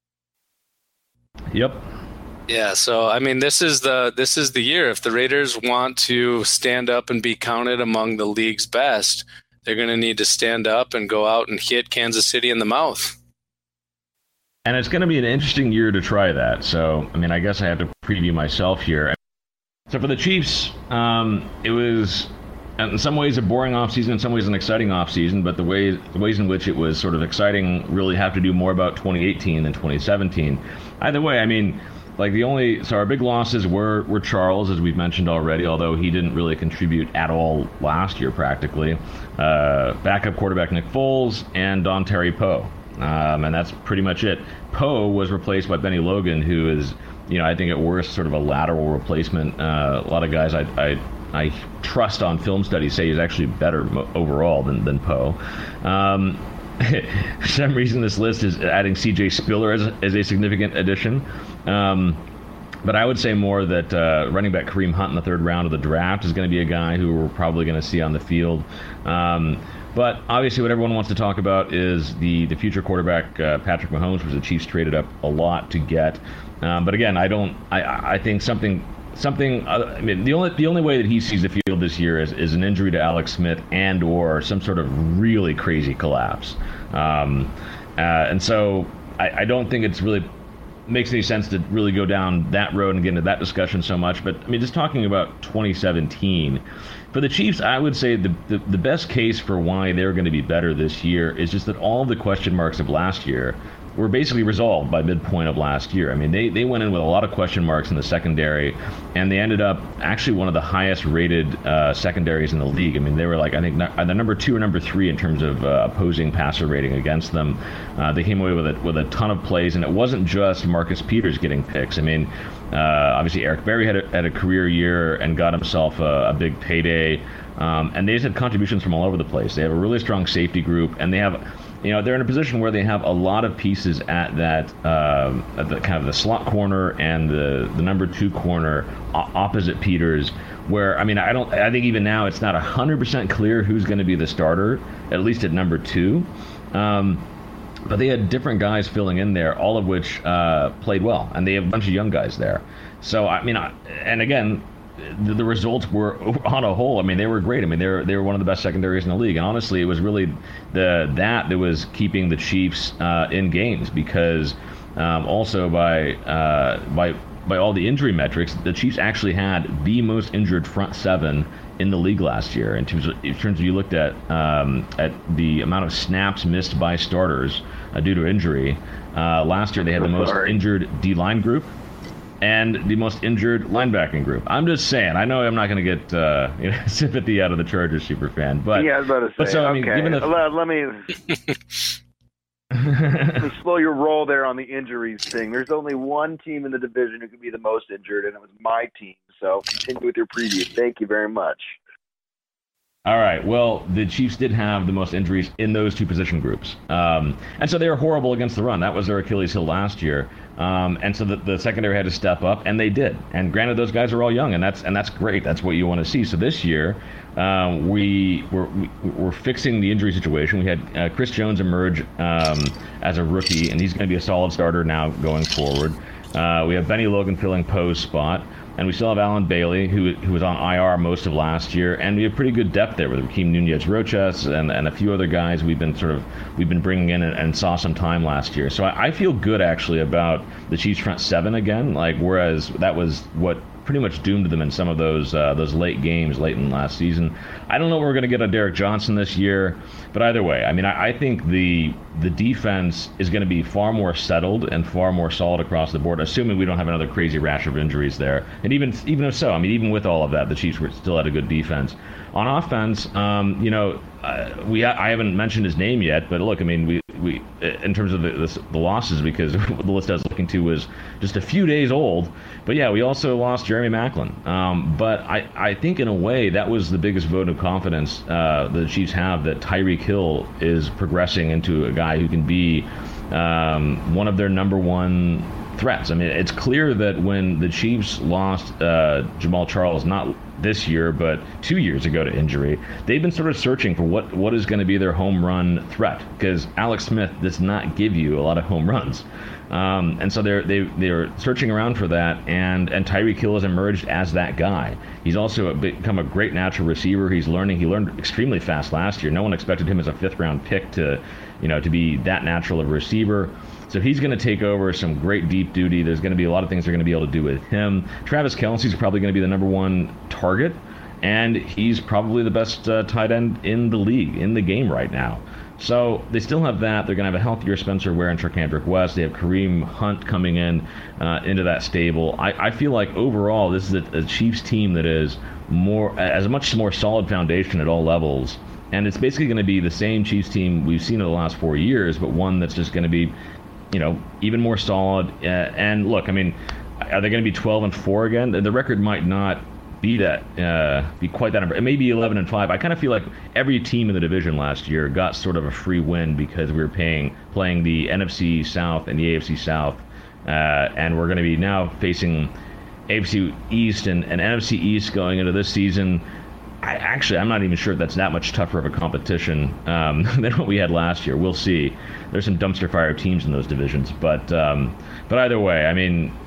Yep. Yeah. So I mean, this is the this is the year. If the Raiders want to stand up and be counted among the league's best, they're going to need to stand up and go out and hit Kansas City in the mouth. And it's going to be an interesting year to try that. So, I mean, I guess I have to preview myself here. So for the Chiefs, um, it was in some ways a boring offseason, in some ways an exciting offseason, but the ways, the ways in which it was sort of exciting really have to do more about twenty eighteen than twenty seventeen. Either way, I mean, like the only, so our big losses were, were Charles, as we've mentioned already, although he didn't really contribute at all last year practically. Uh, backup quarterback Nick Foles and Dontari Poe. Um, and that's pretty much it. Poe was replaced by Benny Logan, who is, you know, I think at worst sort of a lateral replacement. Uh, a lot of guys I, I I trust on film studies say he's actually better overall than, than Poe. Um, for some reason, this list is adding C J Spiller as, as a significant addition. Um, but I would say more that uh, running back Kareem Hunt in the third round of the draft is going to be a guy who we're probably going to see on the field. Um, But obviously what everyone wants to talk about is the, the future quarterback, uh, Patrick Mahomes, which the Chiefs traded up a lot to get. Um, but again, I don't. I, I think something something. Uh, I mean, the only the only way that he sees the field this year is, is an injury to Alex Smith and or some sort of really crazy collapse. Um, uh, and so I, I don't think it's really makes any sense to really go down that road and get into that discussion so much. But I mean, just talking about twenty seventeen, for the Chiefs, I would say the, the, the best case for why they're going to be better this year is just that all the question marks of last year were basically resolved by midpoint of last year. I mean, they, they went in with a lot of question marks in the secondary, and they ended up actually one of the highest rated uh, secondaries in the league. I mean, they were like, I think, the number two or number three in terms of uh, opposing passer rating against them. Uh, they came away with a, with a ton of plays, and it wasn't just Marcus Peters getting picks. I mean, uh, obviously Eric Berry had a, had a career year and got himself a, a big payday, um, and they just had contributions from all over the place. They have a really strong safety group, and they have... You know, they're in a position where they have a lot of pieces at that, uh, at the kind of the slot corner and the, the number two corner opposite Peters, where, I mean, I don't, I think even now it's not one hundred percent clear who's going to be the starter, at least at number two. Um, but they had different guys filling in there, all of which uh, played well, and they have a bunch of young guys there. So, I mean, I, and again, The, the results were on a whole. I mean, they were great. I mean, they were they were one of the best secondaries in the league. And honestly, it was really the that that was keeping the Chiefs uh, in games because um, also by uh, by by all the injury metrics, the Chiefs actually had the most injured front seven in the league last year. In terms of, in terms of you looked at um, at the amount of snaps missed by starters uh, due to injury. Uh, last year, they had the most injured D-line group and the most injured linebacking group. I'm just saying. I know I'm not going to get uh, you know, sympathy out of the Chargers super fan, but yeah, I was about to say. But so, I okay, mean, given the, let, let me let me slow your roll there on the injuries thing. There's only one team in the division who could be the most injured, and it was my team. So continue with your preview. Thank you very much. All right. Well, the Chiefs did have the most injuries in those two position groups. Um, and so they were horrible against the run. That was their Achilles heel last year. Um, and so the, the secondary had to step up, and they did. And granted, those guys are all young, and that's and that's great. That's what you want to see. So this year, um, we, we're, we, we're fixing the injury situation. We had uh, Chris Jones emerge um, as a rookie, and he's going to be a solid starter now going forward. Uh, we have Benny Logan filling Poe's spot. And we still have Alan Bailey, who who was on I R most of last year, and we have pretty good depth there with Raheem Nunez-Roches and, and a few other guys we've been sort of we've been bringing in and, and saw some time last year. So I, I feel good actually about the Chiefs front seven again. Like whereas that was what pretty much doomed them in some of those uh, those late games late in last season. I don't know what we're going to get on Derek Johnson this year, but either way, I mean, I, I think the the defense is going to be far more settled and far more solid across the board, assuming we don't have another crazy rash of injuries there. And even even if so, I mean, even with all of that, the Chiefs were still had a good defense. On offense, um, you know, uh, we ha- I haven't mentioned his name yet, but look, I mean, we we in terms of the, the, the losses, because the list I was looking to was just a few days old. But yeah, we also lost Jeremy Maclin. Um, but I, I think in a way that was the biggest vote of confidence uh, the Chiefs have, that Tyreek Hill is progressing into a guy who can be um, one of their number one threats. I mean, it's clear that when the Chiefs lost uh, Jamal Charles, not this year, but two years ago to injury, they've been sort of searching for what, what is going to be their home run threat, because Alex Smith does not give you a lot of home runs. Um, and so they're they they're searching around for that, and and Tyreek Hill has emerged as that guy. He's also a, become a great natural receiver. He's learning. He learned extremely fast last year. No one expected him as a fifth round pick to, you know, to be that natural of a receiver. So he's going to take over some great deep duty. There's going to be a lot of things they're going to be able to do with him. Travis Kelce's probably going to be the number one target, and he's probably the best uh, tight end in the league, in the game right now. So they still have that. They're going to have a healthier Spencer Ware and Tricandrick West. They have Kareem Hunt coming in uh, into that stable. I, I feel like overall this is a, a Chiefs team that is more as a much more solid foundation at all levels. And it's basically going to be the same Chiefs team we've seen in the last four years, but one that's just going to be, you know, even more solid. Uh, and look, I mean, are they going to be twelve and four again? The record might not be that uh, be quite that number. It may be eleven and five. I kind of feel like every team in the division last year got sort of a free win because we were paying playing the N F C South and the A F C South, uh, and we're going to be now facing A F C East and, and N F C East going into this season. I actually, I'm not even sure if that's that much tougher of a competition um, than what we had last year. We'll see. There's some dumpster fire teams in those divisions, but um, but either way, I mean,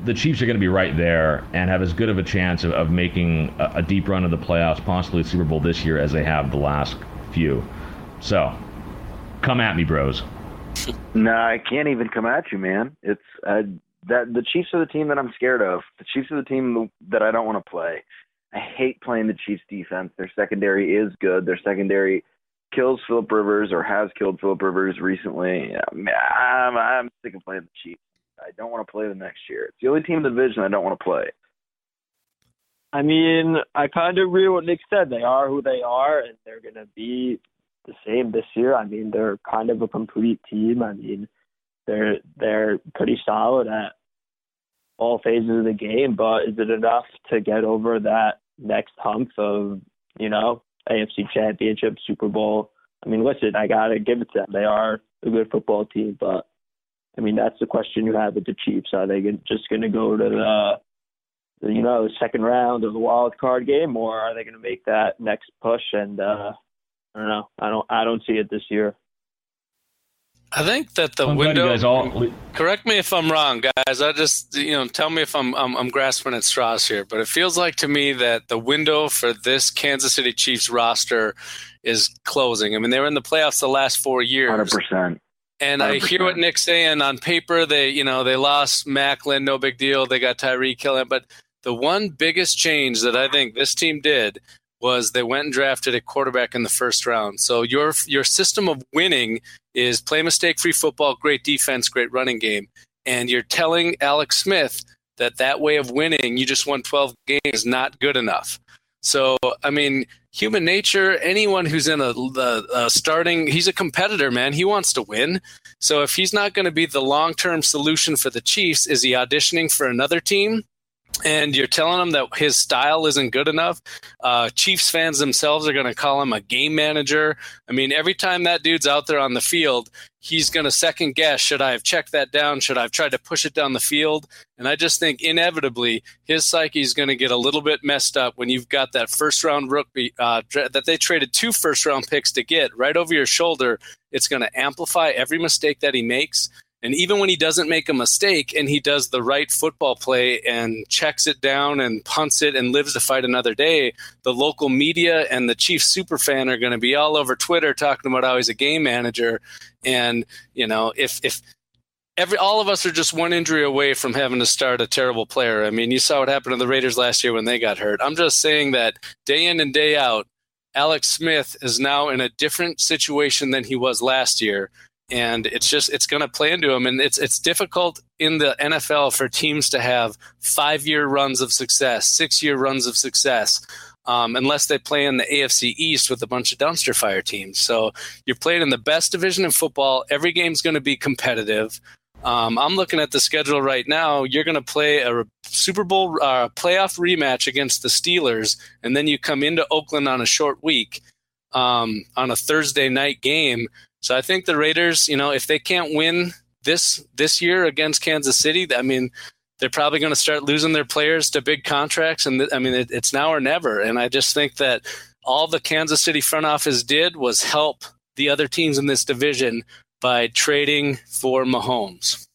the Chiefs are going to be right there and have as good of a chance of, of making a, a deep run of the playoffs, possibly the Super Bowl this year, as they have the last few. So, come at me, bros. No, I can't even come at you, man. It's uh, that the Chiefs are the team that I'm scared of. The Chiefs are the team that I don't want to play. I hate playing the Chiefs defense. Their secondary is good. Their secondary kills Phillip Rivers or has killed Phillip Rivers recently. I'm, I'm sick of playing the Chiefs. I don't want to play them next year. It's the only team in the division I don't want to play. I mean, I kind of agree with what Nick said. They are who they are, and they're going to be the same this year. I mean, they're kind of a complete team. I mean, they're they're pretty solid at all phases of the game, but is it enough to get over that next hump of, you know, A F C Championship, Super Bowl? I mean, listen, I got to give it to them. They are a good football team, but, I mean, that's the question you have with the Chiefs. Are they just going to go to the, the, you know, the second round of the wild card game, or are they going to make that next push? And uh, I don't know. I don't. I don't see it this year. I think that the I'm window. You guys all... Correct me if I'm wrong, guys. I just, you know, tell me if I'm, I'm I'm grasping at straws here. But it feels like to me that the window for this Kansas City Chiefs roster is closing. I mean, they were in the playoffs the last four years. one hundred percent. And I hear what Nick's saying. On paper, they, you know, they lost Macklin, no big deal. They got Tyreek Hill, but the one biggest change that I think this team did was they went and drafted a quarterback in the first round. So your your system of winning is play mistake-free football, great defense, great running game. And you're telling Alex Smith that that way of winning, you just won twelve games, is not good enough. So, I mean, human nature, anyone who's in a, a, a starting, he's a competitor, man. He wants to win. So if he's not going to be the long-term solution for the Chiefs, is he auditioning for another team? And you're telling him that his style isn't good enough. Uh, Chiefs fans themselves are going to call him a game manager. I mean, every time that dude's out there on the field, he's going to second guess, should I have checked that down? Should I have tried to push it down the field? And I just think inevitably his psyche is going to get a little bit messed up when you've got that first-round rookie uh, that they traded two first-round picks to get right over your shoulder. It's going to amplify every mistake that he makes. And even when he doesn't make a mistake and he does the right football play and checks it down and punts it and lives to fight another day, the local media and the Chiefs superfan are going to be all over Twitter talking about how he's a game manager. And, you know, if if every all of us are just one injury away from having to start a terrible player. I mean, you saw what happened to the Raiders last year when they got hurt. I'm just saying that day in and day out, Alex Smith is now in a different situation than he was last year. And it's just it's going to play into him, and it's it's difficult in the N F L for teams to have five-year runs of success, six-year runs of success, um, unless they play in the A F C East with a bunch of dumpster fire teams. So you're playing in the best division in football. Every game's going to be competitive. Um, I'm looking at the schedule right now. You're going to play a Super Bowl uh, playoff rematch against the Steelers, and then you come into Oakland on a short week um, on a Thursday night game. So I think the Raiders, you know, if they can't win this this year against Kansas City, I mean, they're probably going to start losing their players to big contracts. And th- I mean, it, it's now or never. And I just think that all the Kansas City front office did was help the other teams in this division by trading for Mahomes.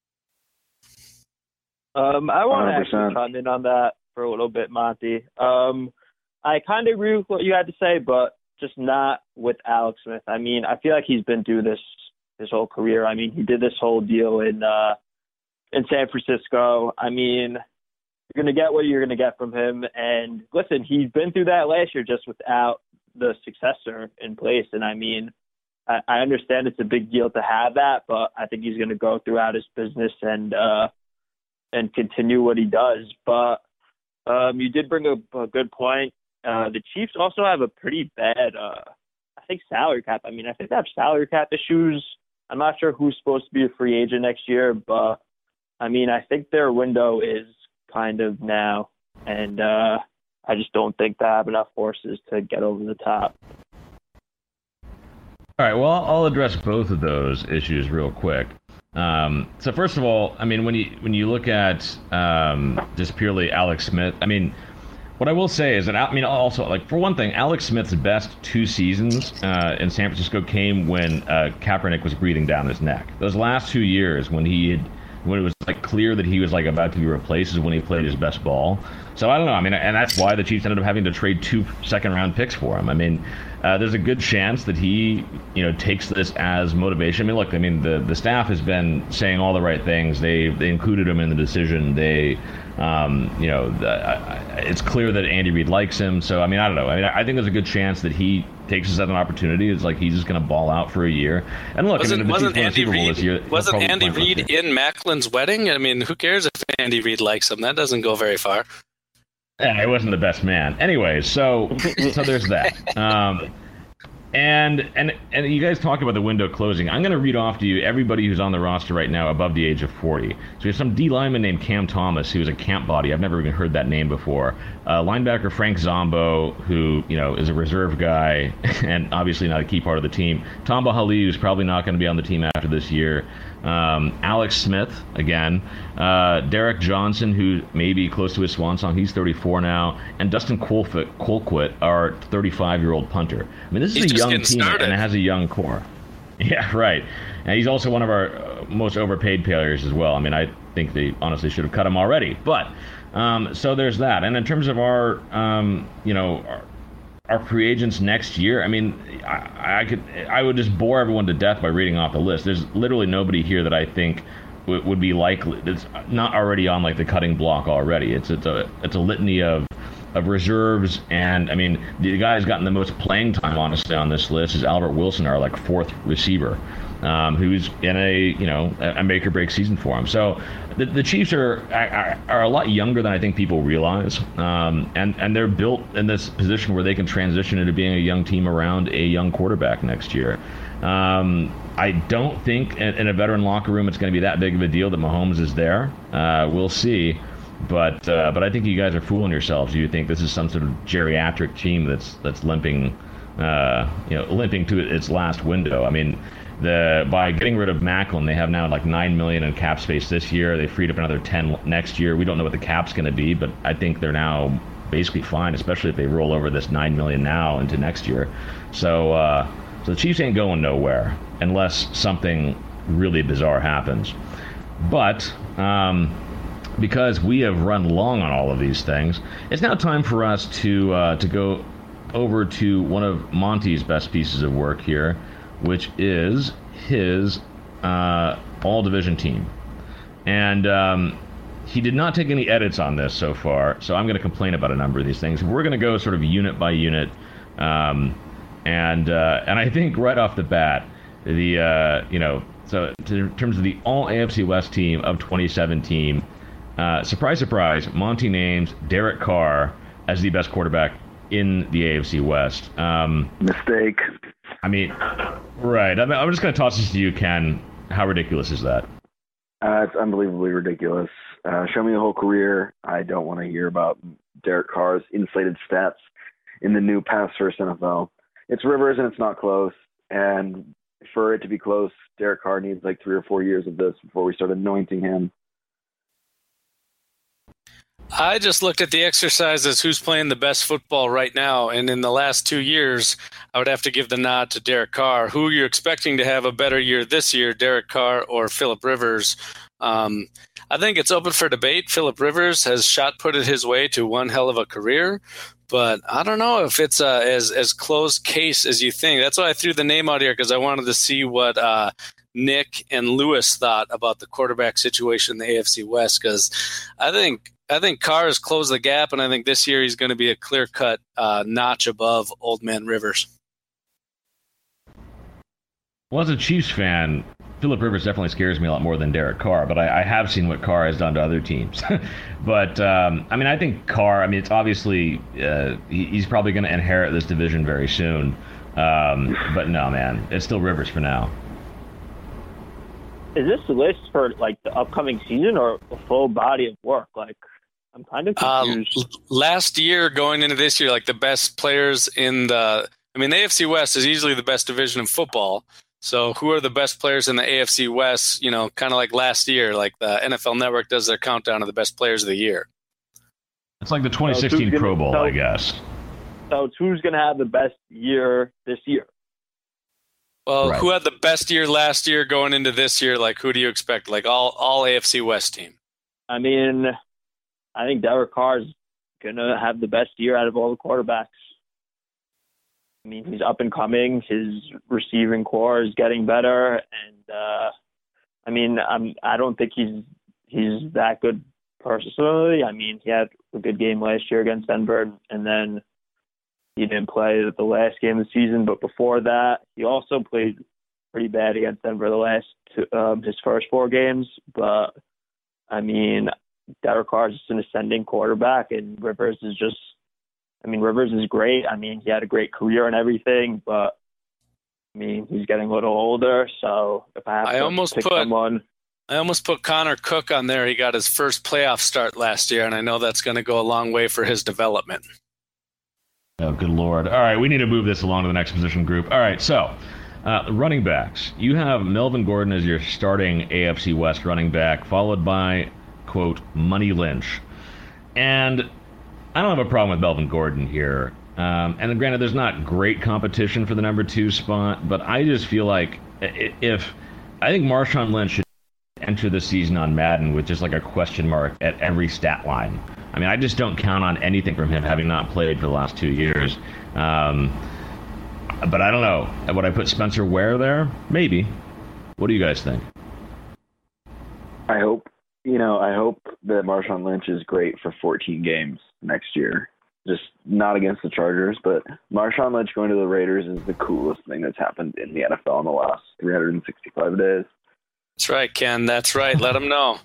Um, I want one hundred to percent. actually chime in on that for a little bit, Monty. Um, I kind of agree with what you had to say, but just not with Alex Smith. I mean, I feel like he's been through this his whole career. I mean, he did this whole deal in uh, in San Francisco. I mean, you're going to get what you're going to get from him. And listen, he's been through that last year just without the successor in place. And I mean, I, I understand it's a big deal to have that, but I think he's going to go throughout his business and uh, and continue what he does. But um, you did bring a, a good point. Uh, the Chiefs also have a pretty bad, uh, I think, salary cap. I mean, I think they have salary cap issues. I'm not sure who's supposed to be a free agent next year, but, I mean, I think their window is kind of now, and uh, I just don't think they have enough horses to get over the top. All right, well, I'll address both of those issues real quick. Um, so first of all, I mean, when you when you look at um, just purely Alex Smith, I mean, what I will say is that, I mean, also, like, for one thing, Alex Smith's best two seasons uh, in San Francisco came when uh, Kaepernick was breathing down his neck. Those last two years when he had when it was like clear that he was like about to be replaced is when he played his best ball. So I don't know. I mean, and that's why the Chiefs ended up having to trade two second round picks for him. I mean, uh, there's a good chance that he, you know, takes this as motivation. I mean, look, I mean, the, the staff has been saying all the right things. They they included him in the decision. They, um, you know, the, it's clear that Andy Reid likes him. So I mean, I don't know. I mean, I think there's a good chance that he takes this as an opportunity. It's like he's just going to ball out for a year. And look, wasn't, I mean, wasn't Andy Reid year, wasn't Andy Reid in Macklin's wedding? I mean, who cares if Andy Reid likes him? That doesn't go very far. Yeah, he wasn't the best man. Anyway, so so there's that. Um, and and and you guys talk about the window closing. I'm going to read off to you everybody who's on the roster right now above the age of forty. So we have some D lineman named Cam Thomas, who is a camp body. I've never even heard that name before. Uh, linebacker Frank Zombo, who you know is a reserve guy and obviously not a key part of the team. Tamba Hali, who's probably not going to be on the team after this year. Um, Alex Smith, again. Uh, Derek Johnson, who may be close to his swan song. He's thirty-four now. And Dustin Colquitt, Colquitt our thirty-five-year-old punter. I mean, this is he's a young team, started. and it has a young core. Yeah, right. And he's also one of our uh, most overpaid players as well. I mean, I think they honestly should have cut him already. But, um, so there's that. And in terms of our, um, you know, our, our free agents next year, I mean, I, I could, I would just bore everyone to death by reading off the list. There's literally nobody here that I think w- would be likely, that's not already on like the cutting block already. It's it's a it's a litany of of reserves, and I mean, the guy who's gotten the most playing time, honestly, on this list is Albert Wilson, our like fourth receiver, um, who's in a you know a make or break season for him. So the, the Chiefs are, are are a lot younger than I think people realize, um, and and they're built in this position where they can transition into being a young team around a young quarterback next year. Um, I don't think in, in a veteran locker room it's going to be that big of a deal that Mahomes is there. Uh, we'll see. But uh, but I think you guys are fooling yourselves. You think this is some sort of geriatric team that's that's limping, uh, you know, limping to its last window. I mean, the by getting rid of Macklin, they have now like nine million in cap space this year. They freed up another ten next year. We don't know what the cap's going to be, but I think they're now basically fine, especially if they roll over this nine million now into next year. So uh, so the Chiefs ain't going nowhere unless something really bizarre happens. But um, because we have run long on all of these things, it's now time for us to uh, to go over to one of Monty's best pieces of work here, which is his uh, all-division team. And um, he did not take any edits on this so far, so I'm going to complain about a number of these things. We're going to go sort of unit by unit, um, and uh, and I think right off the bat, the uh, you know, so in terms of the all A F C West team of twenty seventeen. Uh, surprise, surprise, Monty names Derek Carr as the best quarterback in the A F C West. Um, Mistake. I mean, right. I mean, I'm just going to toss this to you, Ken. How ridiculous is that? Uh, it's unbelievably ridiculous. Uh, show me the whole career. I don't want to hear about Derek Carr's inflated stats in the new pass-first N F L. It's Rivers, and it's not close. And for it to be close, Derek Carr needs like three or four years of this before we start anointing him. I just looked at the exercises, who's playing the best football right now, and in the last two years, I would have to give the nod to Derek Carr. Who are you expecting to have a better year this year, Derek Carr or Phillip Rivers? Um, I think it's open for debate. Phillip Rivers has shot put it his way to one hell of a career, but I don't know if it's uh, as as closed case as you think. That's why I threw the name out here, because I wanted to see what uh, Nick and Lewis thought about the quarterback situation in the A F C West, because I think I think Carr has closed the gap, and I think this year he's going to be a clear-cut uh, notch above Old Man Rivers. Well, as a Chiefs fan, Phillip Rivers definitely scares me a lot more than Derek Carr, but I, I have seen what Carr has done to other teams. But, um, I mean, I think Carr, I mean, it's obviously, uh, he, he's probably going to inherit this division very soon. Um, but no, man, it's still Rivers for now. Is this the list for, like, the upcoming season or a full body of work? Like, I'm kind of confused. Uh, last year, going into this year, like, the best players in the – I mean, the A F C West is easily the best division of football. So who are the best players in the A F C West, you know, kind of like last year, like the N F L Network does their countdown of the best players of the year? It's like the twenty sixteen so Pro Bowl, so, I guess. So it's who's going to have the best year this year? Well, Right. who had the best year last year going into this year? Like, who do you expect? Like, all, all A F C West team. I mean, I think Derek Carr is going to have the best year out of all the quarterbacks. I mean, he's up and coming. His receiving core is getting better. And, uh, I mean, I'm, I don't think he's he's that good personally. I mean, he had a good game last year against Denver, and then he didn't play the last game of the season. But before that, he also played pretty bad against Denver the last two, um, his first four games. But, I mean, Derek Carr is just an ascending quarterback, and Rivers is just, I mean, Rivers is great. I mean, he had a great career and everything, but, I mean, he's getting a little older, so if I have I to almost pick put, someone. I almost put Connor Cook on there. He got his first playoff start last year, and I know that's going to go a long way for his development. Oh, good Lord. All right, we need to move this along to the next position group. All right, so uh, running backs. You have Melvin Gordon as your starting A F C West running back, followed by, quote, Money Lynch. And I don't have a problem with Melvin Gordon here. Um, and granted, there's not great competition for the number two spot, but I just feel like if I think Marshawn Lynch should enter the season on Madden with just like a question mark at every stat line. I mean, I just don't count on anything from him, having not played for the last two years. Um, but I don't know. Would I put Spencer Ware there? Maybe. What do you guys think? I hope, you know, I hope that Marshawn Lynch is great for fourteen games next year. Just not against the Chargers, but Marshawn Lynch going to the Raiders is the coolest thing that's happened in the N F L in the last three hundred sixty-five days. That's right, Ken. That's right. Let him know.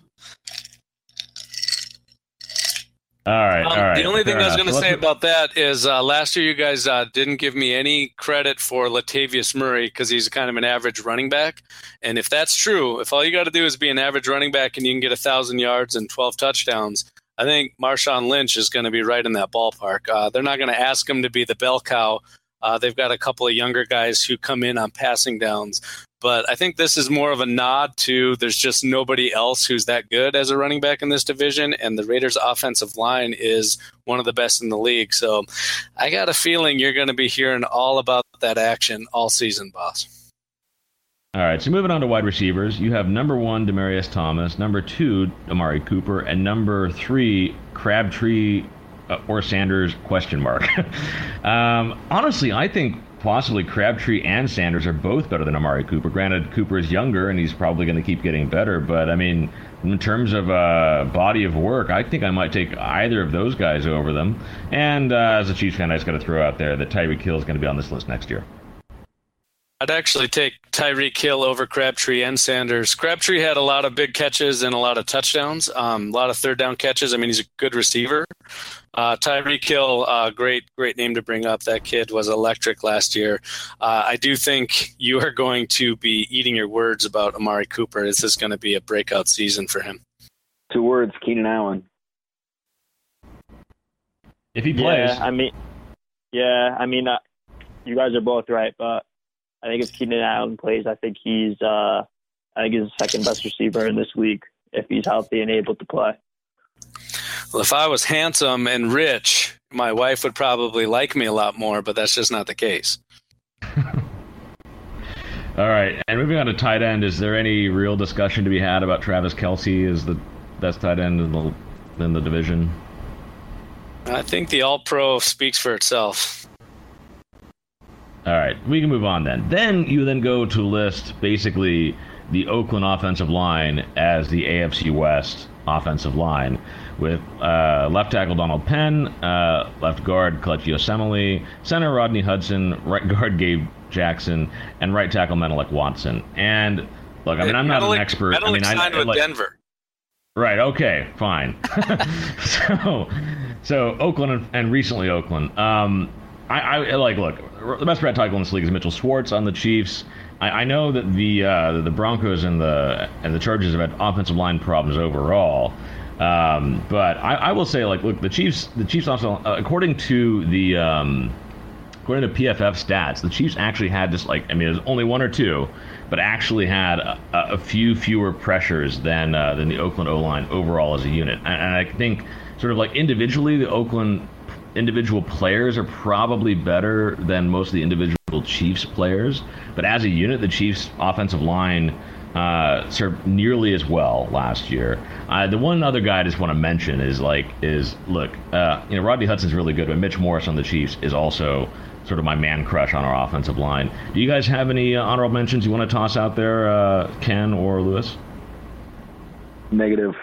All right, Um, all right. the only thing fair I was enough. going to So say let's- about that is uh, last year you guys uh, didn't give me any credit for Latavius Murray because he's kind of an average running back. And if that's true, if all you got to do is be an average running back and you can get one thousand yards and twelve touchdowns, I think Marshawn Lynch is going to be right in that ballpark. Uh, they're not going to ask him to be the bell cow. Uh, they've got a couple of younger guys who come in on passing downs. But I think this is more of a nod to there's just nobody else who's that good as a running back in this division, and the Raiders' offensive line is one of the best in the league. So I got a feeling you're going to be hearing all about that action all season, boss. All right, so moving on to wide receivers, you have number one, Demaryius Thomas, number two, Amari Cooper, and number three, Crabtree uh, or Sanders, question mark. um, honestly, I think possibly Crabtree and Sanders are both better than Amari Cooper. Granted, Cooper is younger, and he's probably going to keep getting better, but, I mean, in terms of uh, body of work, I think I might take either of those guys over them. And uh, as a Chiefs fan, I just got to throw out there that Tyreek Hill is going to be on this list next year. I'd actually take Tyreek Hill over Crabtree and Sanders. Crabtree had a lot of big catches and a lot of touchdowns, um, a lot of third down catches. I mean, he's a good receiver. Uh, Tyreek Hill, uh, great, great name to bring up. That kid was electric last year. Uh, I do think you are going to be eating your words about Amari Cooper. This is going to be a breakout season for him. Two words, Keenan Allen. If he plays. Yeah, I mean, yeah, I mean, uh, you guys are both right, but I think if Keenan Allen plays, I think he's, uh, I think he's the second best receiver in this league if he's healthy and able to play. Well, if I was handsome and rich, my wife would probably like me a lot more, but that's just not the case. All right, and moving on to tight end, is there any real discussion to be had about Travis Kelce as the best tight end in the in the division? I think the All-Pro speaks for itself. All right, we can move on then. Then you then go to list basically the Oakland offensive line as the A F C West offensive line, with uh, left tackle Donald Penn, uh, left guard Kelechi Osemele, center Rodney Hudson, right guard Gabe Jackson, and right tackle Menelik Watson. And look, I mean, I'm not Menelik, an expert. Menelik I mean, signed I, with like, Denver. Right. Okay. Fine. so, so Oakland and, and recently Oakland. Um, I, I like look. The best right tackle in this league is Mitchell Schwartz on the Chiefs. I, I know that the uh, the Broncos and the and the Chargers have had offensive line problems overall, um, but I, I will say, like, look, the Chiefs, the Chiefs also, uh, according to the um, according to P F F stats, the Chiefs actually had just like I mean, there's only one or two, but actually had a, a few fewer pressures than uh, than the Oakland O-line overall as a unit, and, and I think sort of like individually, the Oakland individual players are probably better than most of the individual Chiefs players, but as a unit, the Chiefs' offensive line uh, served nearly as well last year. Uh, the one other guy I just want to mention is like is look, uh, you know, Rodney Hudson's really good, but Mitch Morris on the Chiefs is also sort of my man crush on our offensive line. Do you guys have any uh, honorable mentions you want to toss out there, uh, Ken or Lewis? Negative.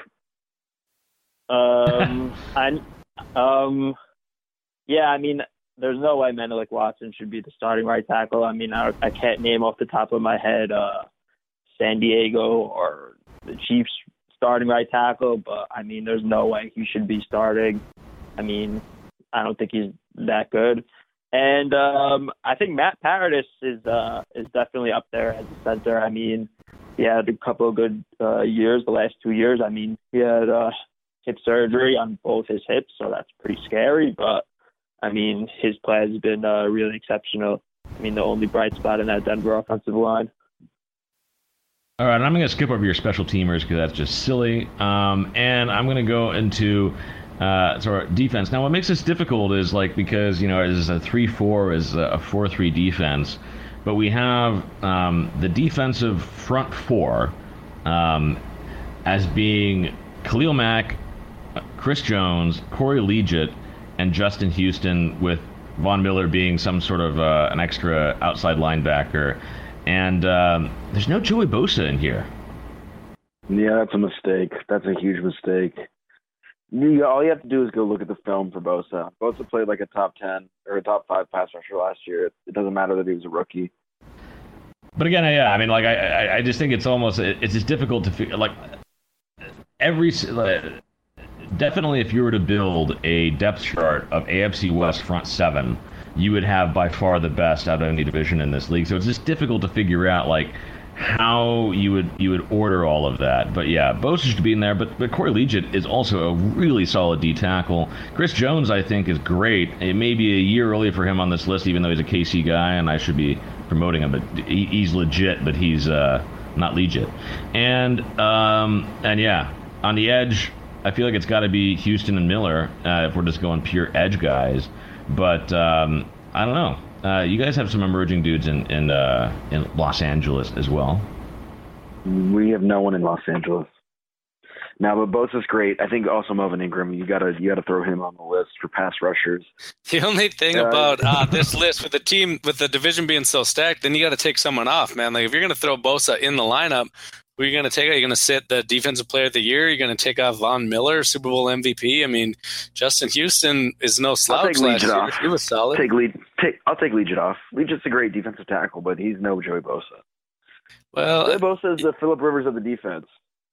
Um, I, um, yeah, I mean, there's no way Menelik Watson should be the starting right tackle. I mean, I, I can't name off the top of my head uh, San Diego or the Chiefs starting right tackle, but I mean, there's no way he should be starting. I mean, I don't think he's that good. And um, I think Matt Paradis is uh, is definitely up there as a center. I mean, he had a couple of good uh, years the last two years. I mean, he had uh, hip surgery on both his hips, so that's pretty scary. But, I mean, his play has been uh, really exceptional. I mean, the only bright spot in that Denver offensive line. All right, I'm going to skip over your special teamers because that's just silly. Um, and I'm going to go into uh, sort of defense. Now, what makes this difficult is, like, because, you know, it is a three four, is a four three defense. But we have um, the defensive front four um, as being Khalil Mack, Chris Jones, Corey Liuget, and Justin Houston, with Von Miller being some sort of uh, an extra outside linebacker. And um, there's no Joey Bosa in here. Yeah, that's a mistake. That's a huge mistake. You, all you have to do is go look at the film for Bosa. Bosa played like a top ten or a top five pass rusher last year. It doesn't matter that he was a rookie. But again, yeah, I mean, like, I, I just think it's almost, it's just difficult to figure, like, every, like, definitely if you were to build a depth chart of A F C West front seven, you would have by far the best out of any division in this league. So it's just difficult to figure out, like, how you would you would order all of that. But yeah, Bosa should be in there, but, but Corey Liuget is also a really solid D tackle. Chris Jones, I think, is great. It may be a year early for him on this list, even though he's a K C guy, and I should be promoting him, but he, he's legit, but he's uh, not legit. And, um, and yeah, on the edge, I feel like it's got to be Houston and Miller uh, if we're just going pure edge guys. But um, I don't know. Uh, you guys have some emerging dudes in in, uh, in Los Angeles as well. We have no one in Los Angeles. Now, but Bosa's great. I think also Melvin Ingram. You gotta you gotta throw him on the list for pass rushers. The only thing uh, about uh, this list with the team with the division being so stacked, then you got to take someone off, man. Like if you're gonna throw Bosa in the lineup, who are you gonna take? Are you gonna sit the defensive player of the year? Are you gonna take off Von Miller, Super Bowl M V P? I mean, Justin Houston is no slouch last year. Off. He was solid. Take lead. Take. I'll take Liuget off. Liuget's a great defensive tackle, but he's no Joey Bosa. Well, Joey Bosa is the Phillip Rivers of the defense.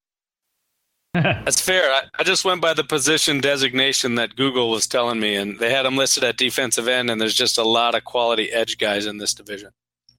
That's fair. I, I just went by the position designation that Google was telling me, and they had him listed at defensive end, and there's just a lot of quality edge guys in this division.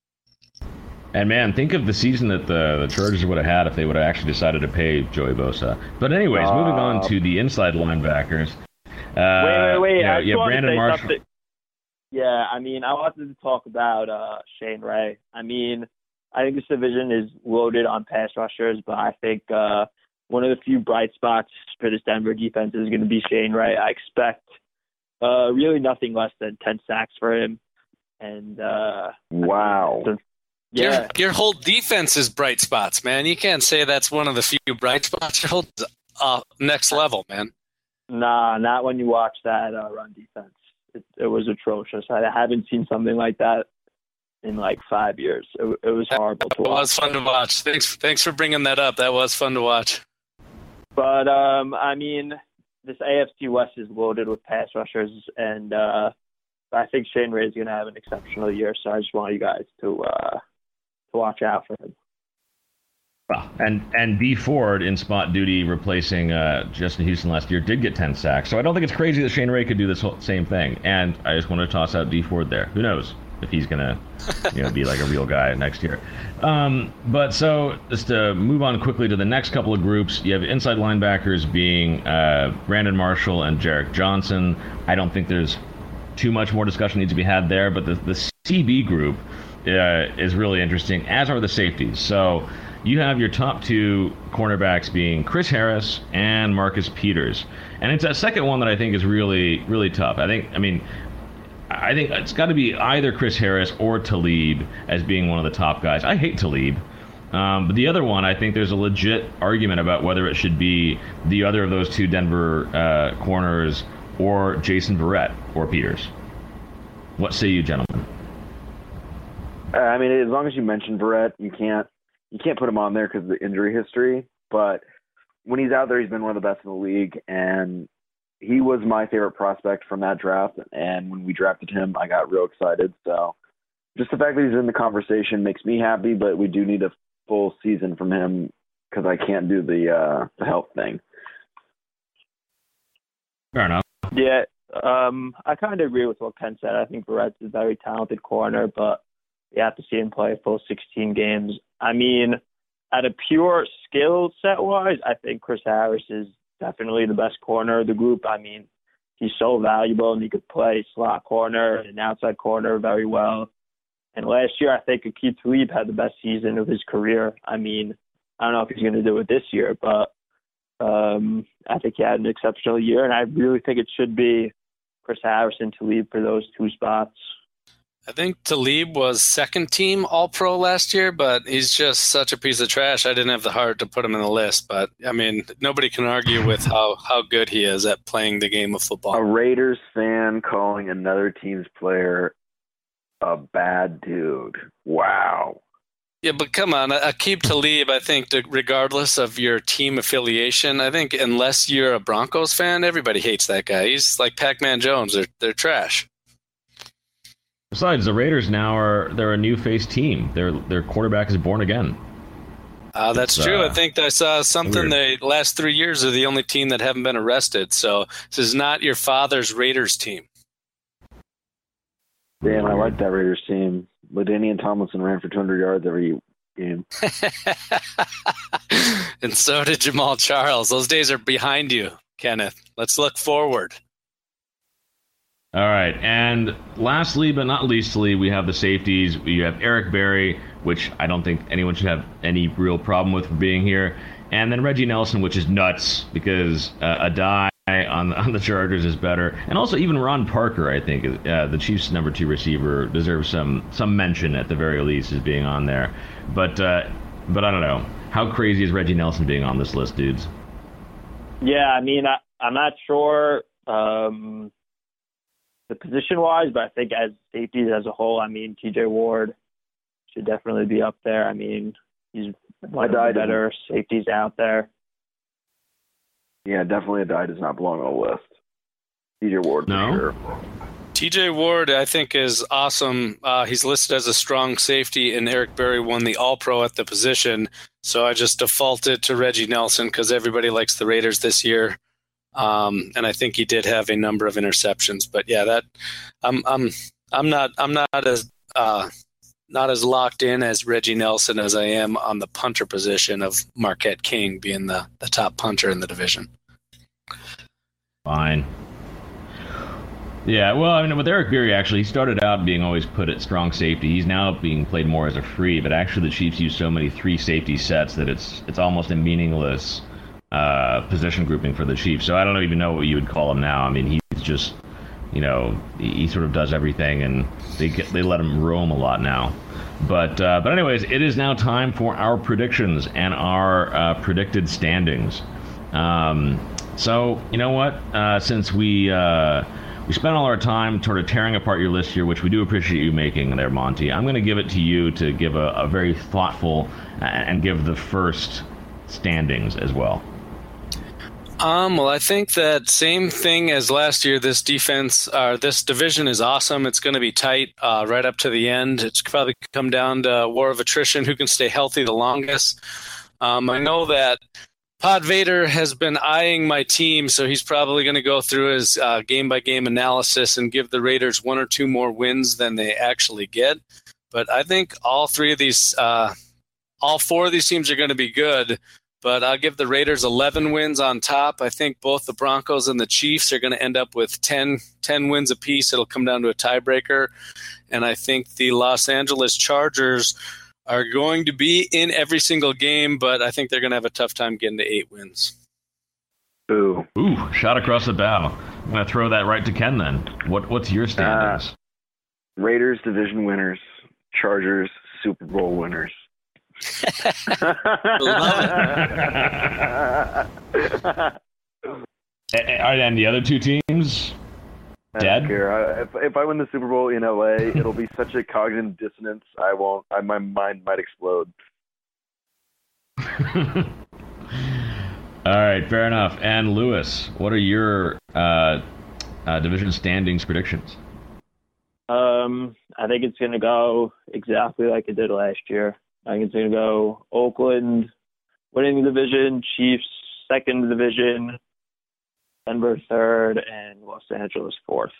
And, man, think of the season that the, the Chargers would have had if they would have actually decided to pay Joey Bosa. But anyways, uh, moving on to the inside linebackers. Uh, wait, wait, wait. You know, I you have Brandon Marshall. Something. Yeah, I mean, I wanted to talk about uh, Shane Ray. I mean, I think this division is loaded on pass rushers, but I think uh, one of the few bright spots for this Denver defense is going to be Shane Ray. I expect uh, really nothing less than ten sacks for him. And uh, wow. I mean, yeah. Your, your whole defense is bright spots, man. You can't say that's one of the few bright spots. Your whole uh, next level, man. Nah, not when you watch that uh, run defense. It, it was atrocious. I haven't seen something like that in like five years. It, it was horrible to watch. It was fun to watch. Thanks, thanks for bringing that up. That was fun to watch. But um, I mean, this A F C West is loaded with pass rushers, and uh, I think Shane Ray is going to have an exceptional year. So I just want you guys to uh, to watch out for him. Well, and and Dee Ford in spot duty replacing uh, Justin Houston last year did get ten sacks. So I don't think it's crazy that Shane Ray could do this whole, same thing. And I just want to toss out Dee Ford there. Who knows if he's going to you know, be like a real guy next year. Um, but so just to move on quickly to the next couple of groups, you have inside linebackers being uh, Brandon Marshall and Jarek Johnson. I don't think there's too much more discussion needs to be had there. But the, the C B group uh, is really interesting, as are the safeties. So you have your top two cornerbacks being Chris Harris and Marcus Peters. And it's that second one that I think is really, really tough. I think, I mean, I think it's got to be either Chris Harris or Talib as being one of the top guys. I hate Talib. Um, but the other one, I think there's a legit argument about whether it should be the other of those two Denver uh, corners or Jason Verrett or Peters. What say you, gentlemen? Uh, I mean, as long as you mention Verrett, you can't you can't put him on there because of the injury history. But when he's out there, he's been one of the best in the league, and he was my favorite prospect from that draft. And when we drafted him, I got real excited. So just the fact that he's in the conversation makes me happy. But we do need a full season from him because I can't do the uh, the health thing. Fair enough. Yeah, um, I kind of agree with what Ken said. I think Verrett's a very talented corner, but you have to see him play a full sixteen games. I mean, at a pure skill set wise, I think Chris Harris is definitely the best corner of the group. I mean, he's so valuable, and he could play slot corner and outside corner very well. And last year, I think Aqib Talib had the best season of his career. I mean, I don't know if he's going to do it this year, but um, I think he had an exceptional year, and I really think it should be Chris Harris and Talib for those two spots. I think Talib was second team All-Pro last year, but he's just such a piece of trash. I didn't have the heart to put him in the list, but I mean, nobody can argue with how, how good he is at playing the game of football. A Raiders fan calling another team's player a bad dude. Wow. Yeah, but come on, Aqib Talib, I think, regardless of your team affiliation, I think unless you're a Broncos fan, everybody hates that guy. He's like Pac-Man Jones. They're, they're trash. Besides, the Raiders now are they're a new face team. Their their quarterback is born again. Uh, that's it's, true. Uh, I think I saw something. The last three years are the only team that haven't been arrested. So this is not your father's Raiders team. Damn, I like that Raiders team. LaDainian Tomlinson ran for two hundred yards every game. And so did Jamal Charles. Those days are behind you, Kenneth. Let's look forward. All right, and lastly but not leastly, we have the safeties. We have Eric Berry, which I don't think anyone should have any real problem with for being here, and then Reggie Nelson, which is nuts because uh, a die on on the Chargers is better, and also even Ron Parker, I think, uh, the Chiefs' number two receiver, deserves some some mention at the very least as being on there. But uh, but I don't know, how crazy is Reggie Nelson being on this list, dudes? Yeah, I mean, I, I'm not sure. Um... The position-wise, but I think as safeties as a whole, I mean, T J Ward should definitely be up there. I mean, he's one of the better safeties out there. Yeah, definitely a die does not belong on the list. T J Ward, no. for sure. T J Ward, I think, is awesome. Uh, he's listed as a strong safety, and Eric Berry won the All-Pro at the position. So I just defaulted to Reggie Nelson because everybody likes the Raiders this year. Um, and I think he did have a number of interceptions, but yeah, that I'm I'm I'm not I'm not as uh, not as locked in as Reggie Nelson as I am on the punter position of Marquette King being the, the top punter in the division. Fine. Yeah, well, I mean, with Eric Berry, actually, he started out being always put at strong safety. He's now being played more as a free, but actually the Chiefs use so many three safety sets that it's it's almost a meaningless uh position grouping for the Chiefs. So I don't even know what you would call him now. I mean, he's just, you know, he, he sort of does everything, and they get, they let him roam a lot now. But uh, but anyways, it is now time for our predictions and our uh, predicted standings. Um, so you know what? Uh, since we uh, we spent all our time sort of tearing apart your list here, which we do appreciate you making there, Monty, I'm going to give it to you to give a, a very thoughtful and give the first standings as well. Um, well, I think that same thing as last year. This defense, uh, this division is awesome. It's going to be tight uh, right up to the end. It's probably come down to a war of attrition, who can stay healthy the longest. Um, I know that Pod Vader has been eyeing my team, so he's probably going to go through his uh, game-by-game analysis and give the Raiders one or two more wins than they actually get. But I think all three of these, uh, all four of these teams are going to be good. But I'll give the Raiders eleven wins on top. I think both the Broncos and the Chiefs are going to end up with ten, ten wins apiece. It'll come down to a tiebreaker. And I think the Los Angeles Chargers are going to be in every single game, but I think they're going to have a tough time getting to eight wins. Ooh. Ooh, shot across the bow. I'm going to throw that right to Ken then. What What's your standings? Uh, Raiders division winners, Chargers Super Bowl winners. And the other two teams? I Dead? don't care. I, if, if I win the Super Bowl in L A, it'll be such a cognitive dissonance. I won't. I, my mind might explode. All right, fair enough. And Lewis, what are your uh, uh, division standings predictions? Um, I think it's going to go exactly like it did last year. I think it's going to go Oakland winning the division, Chiefs second division, Denver third, and Los Angeles fourth.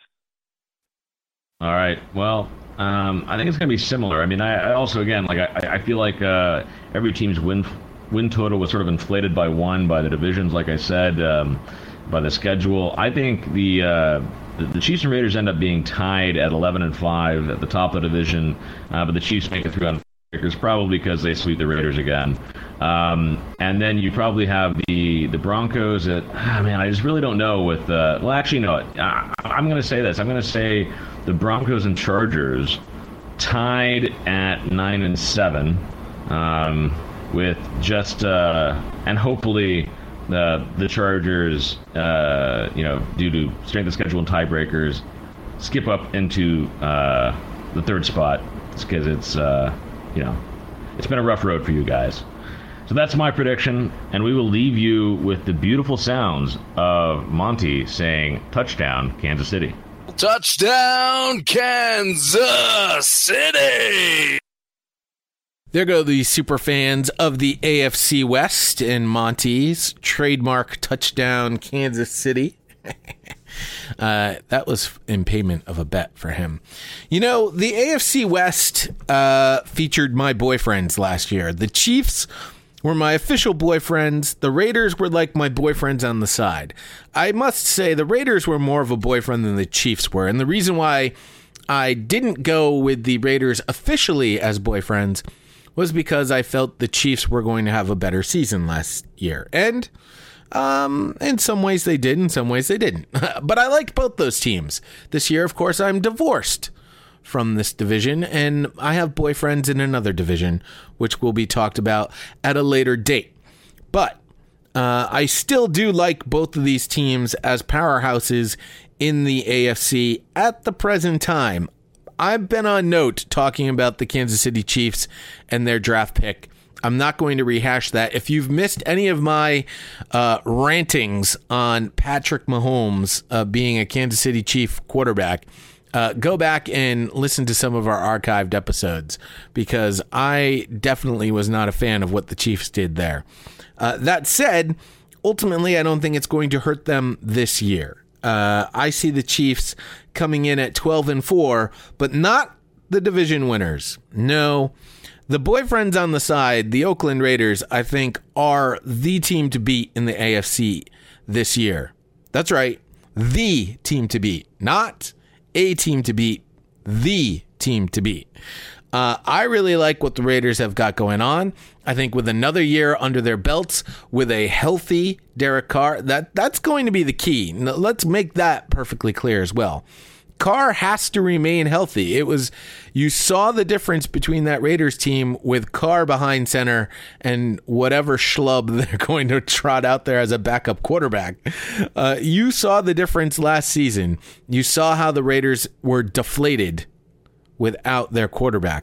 All right. Well, um, I think it's going to be similar. I mean, I, I also, again, like I, I feel like uh, every team's win win total was sort of inflated by one by the divisions, like I said, um, by the schedule. I think the, uh, the the Chiefs and Raiders end up being tied at eleven and five at the top of the division, uh, but the Chiefs make it through on Lakers, probably because they sweep the Raiders again. Um, and then you probably have the the Broncos at, ah, man, I just really don't know with, uh, well, actually, no, I, I'm going to say this. I'm going to say the Broncos and Chargers tied at nine and seven, um, with just, uh, and hopefully the, the Chargers, uh, you know, due to strength of schedule and tiebreakers, skip up into uh, the third spot because it's, uh, you know, it's been a rough road for you guys. So that's my prediction, and we will leave you with the beautiful sounds of Monty saying, touchdown, Kansas City. Touchdown, Kansas City! There go the super fans of the A F C West and Monty's trademark touchdown, Kansas City. Uh, that was in payment of a bet for him. You know, the A F C West uh, featured my boyfriends last year. The Chiefs were my official boyfriends. The Raiders were like my boyfriends on the side. I must say the Raiders were more of a boyfriend than the Chiefs were. And the reason why I didn't go with the Raiders officially as boyfriends was because I felt the Chiefs were going to have a better season last year. And Um, in some ways they did, in some ways they didn't. But I liked both those teams. This year, of course, I'm divorced from this division, and I have boyfriends in another division, which will be talked about at a later date. But uh, I still do like both of these teams as powerhouses in the A F C at the present time. I've been on note talking about the Kansas City Chiefs and their draft pick. I'm not going to rehash that. If you've missed any of my uh, rantings on Patrick Mahomes uh, being a Kansas City Chief quarterback, uh, go back and listen to some of our archived episodes, because I definitely was not a fan of what the Chiefs did there. Uh, that said, ultimately, I don't think it's going to hurt them this year. Uh, I see the Chiefs coming in at twelve and four, but not the division winners. No. The boyfriends on the side, the Oakland Raiders, I think, are the team to beat in the A F C this year. That's right. The team to beat. Not a team to beat. The team to beat. Uh, I really like what the Raiders have got going on. I think with another year under their belts, with a healthy Derek Carr, that, that's going to be the key. Now, let's make that perfectly clear as well. Carr has to remain healthy. It was, you saw the difference between that Raiders team with Carr behind center and whatever schlub they're going to trot out there as a backup quarterback. Uh, you saw the difference last season. You saw how the Raiders were deflated without their quarterback.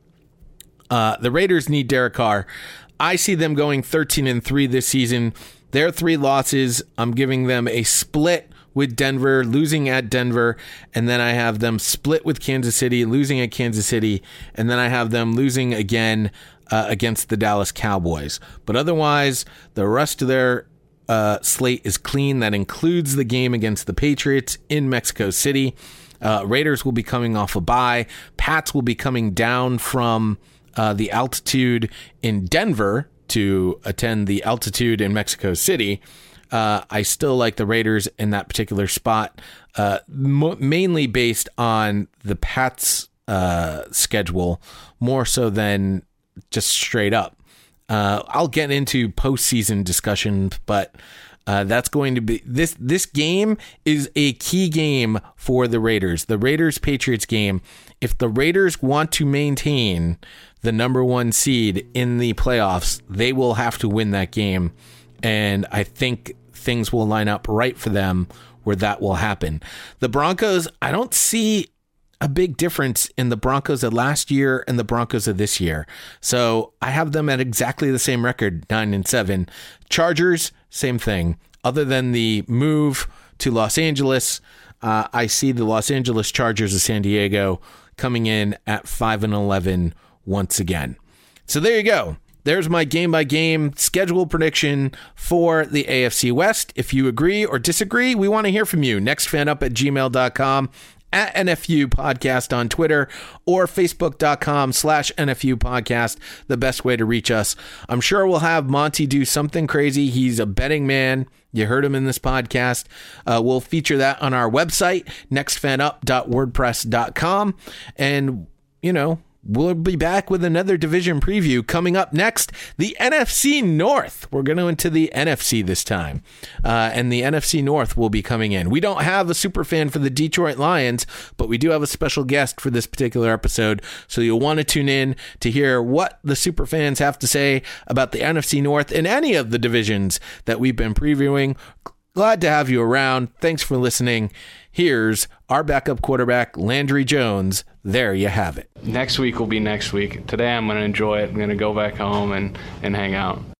Uh, the Raiders need Derek Carr. I see them going thirteen and three this season. Their three losses, I'm giving them a split with Denver, losing at Denver, and then I have them split with Kansas City, losing at Kansas City, and then I have them losing again uh, against the Dallas Cowboys. But otherwise, the rest of their uh, slate is clean. That includes the game against the Patriots in Mexico City. Uh, Raiders will be coming off a bye. Pats will be coming down from uh, the altitude in Denver to attend the altitude in Mexico City. Uh, I still like the Raiders in that particular spot, uh, mo- mainly based on the Pats' uh, schedule, more so than just straight up. Uh, I'll get into postseason discussion, but uh, that's going to be this. This game is a key game for the Raiders. The Raiders-Patriots game. If the Raiders want to maintain the number one seed in the playoffs, they will have to win that game, and I think things will line up right for them where that will happen. The Broncos, I don't see a big difference in the Broncos of last year and the Broncos of this year. So I have them at exactly the same record, nine and seven. Chargers, same thing. Other than the move to Los Angeles, uh, I see the Los Angeles Chargers of San Diego coming in at five and eleven once again. So there you go. There's my game-by-game schedule prediction for the A F C West. If you agree or disagree, we want to hear from you. nextfanup at gmail dot com, at N F U Podcast on Twitter, or facebook.com slash NFU Podcast, the best way to reach us. I'm sure we'll have Monty do something crazy. He's a betting man. You heard him in this podcast. Uh, we'll feature that on our website, next fan up dot wordpress dot com. And, you know, we'll be back with another division preview coming up next. The N F C North. We're going to into the N F C this time. Uh, and the N F C North will be coming in. We don't have a super fan for the Detroit Lions, but we do have a special guest for this particular episode. So you'll want to tune in to hear what the super fans have to say about the N F C North and any of the divisions that we've been previewing. Glad to have you around. Thanks for listening. Here's our backup quarterback, Landry Jones. There you have it. Next week will be next week. Today I'm going to enjoy it. I'm going to go back home and, and hang out.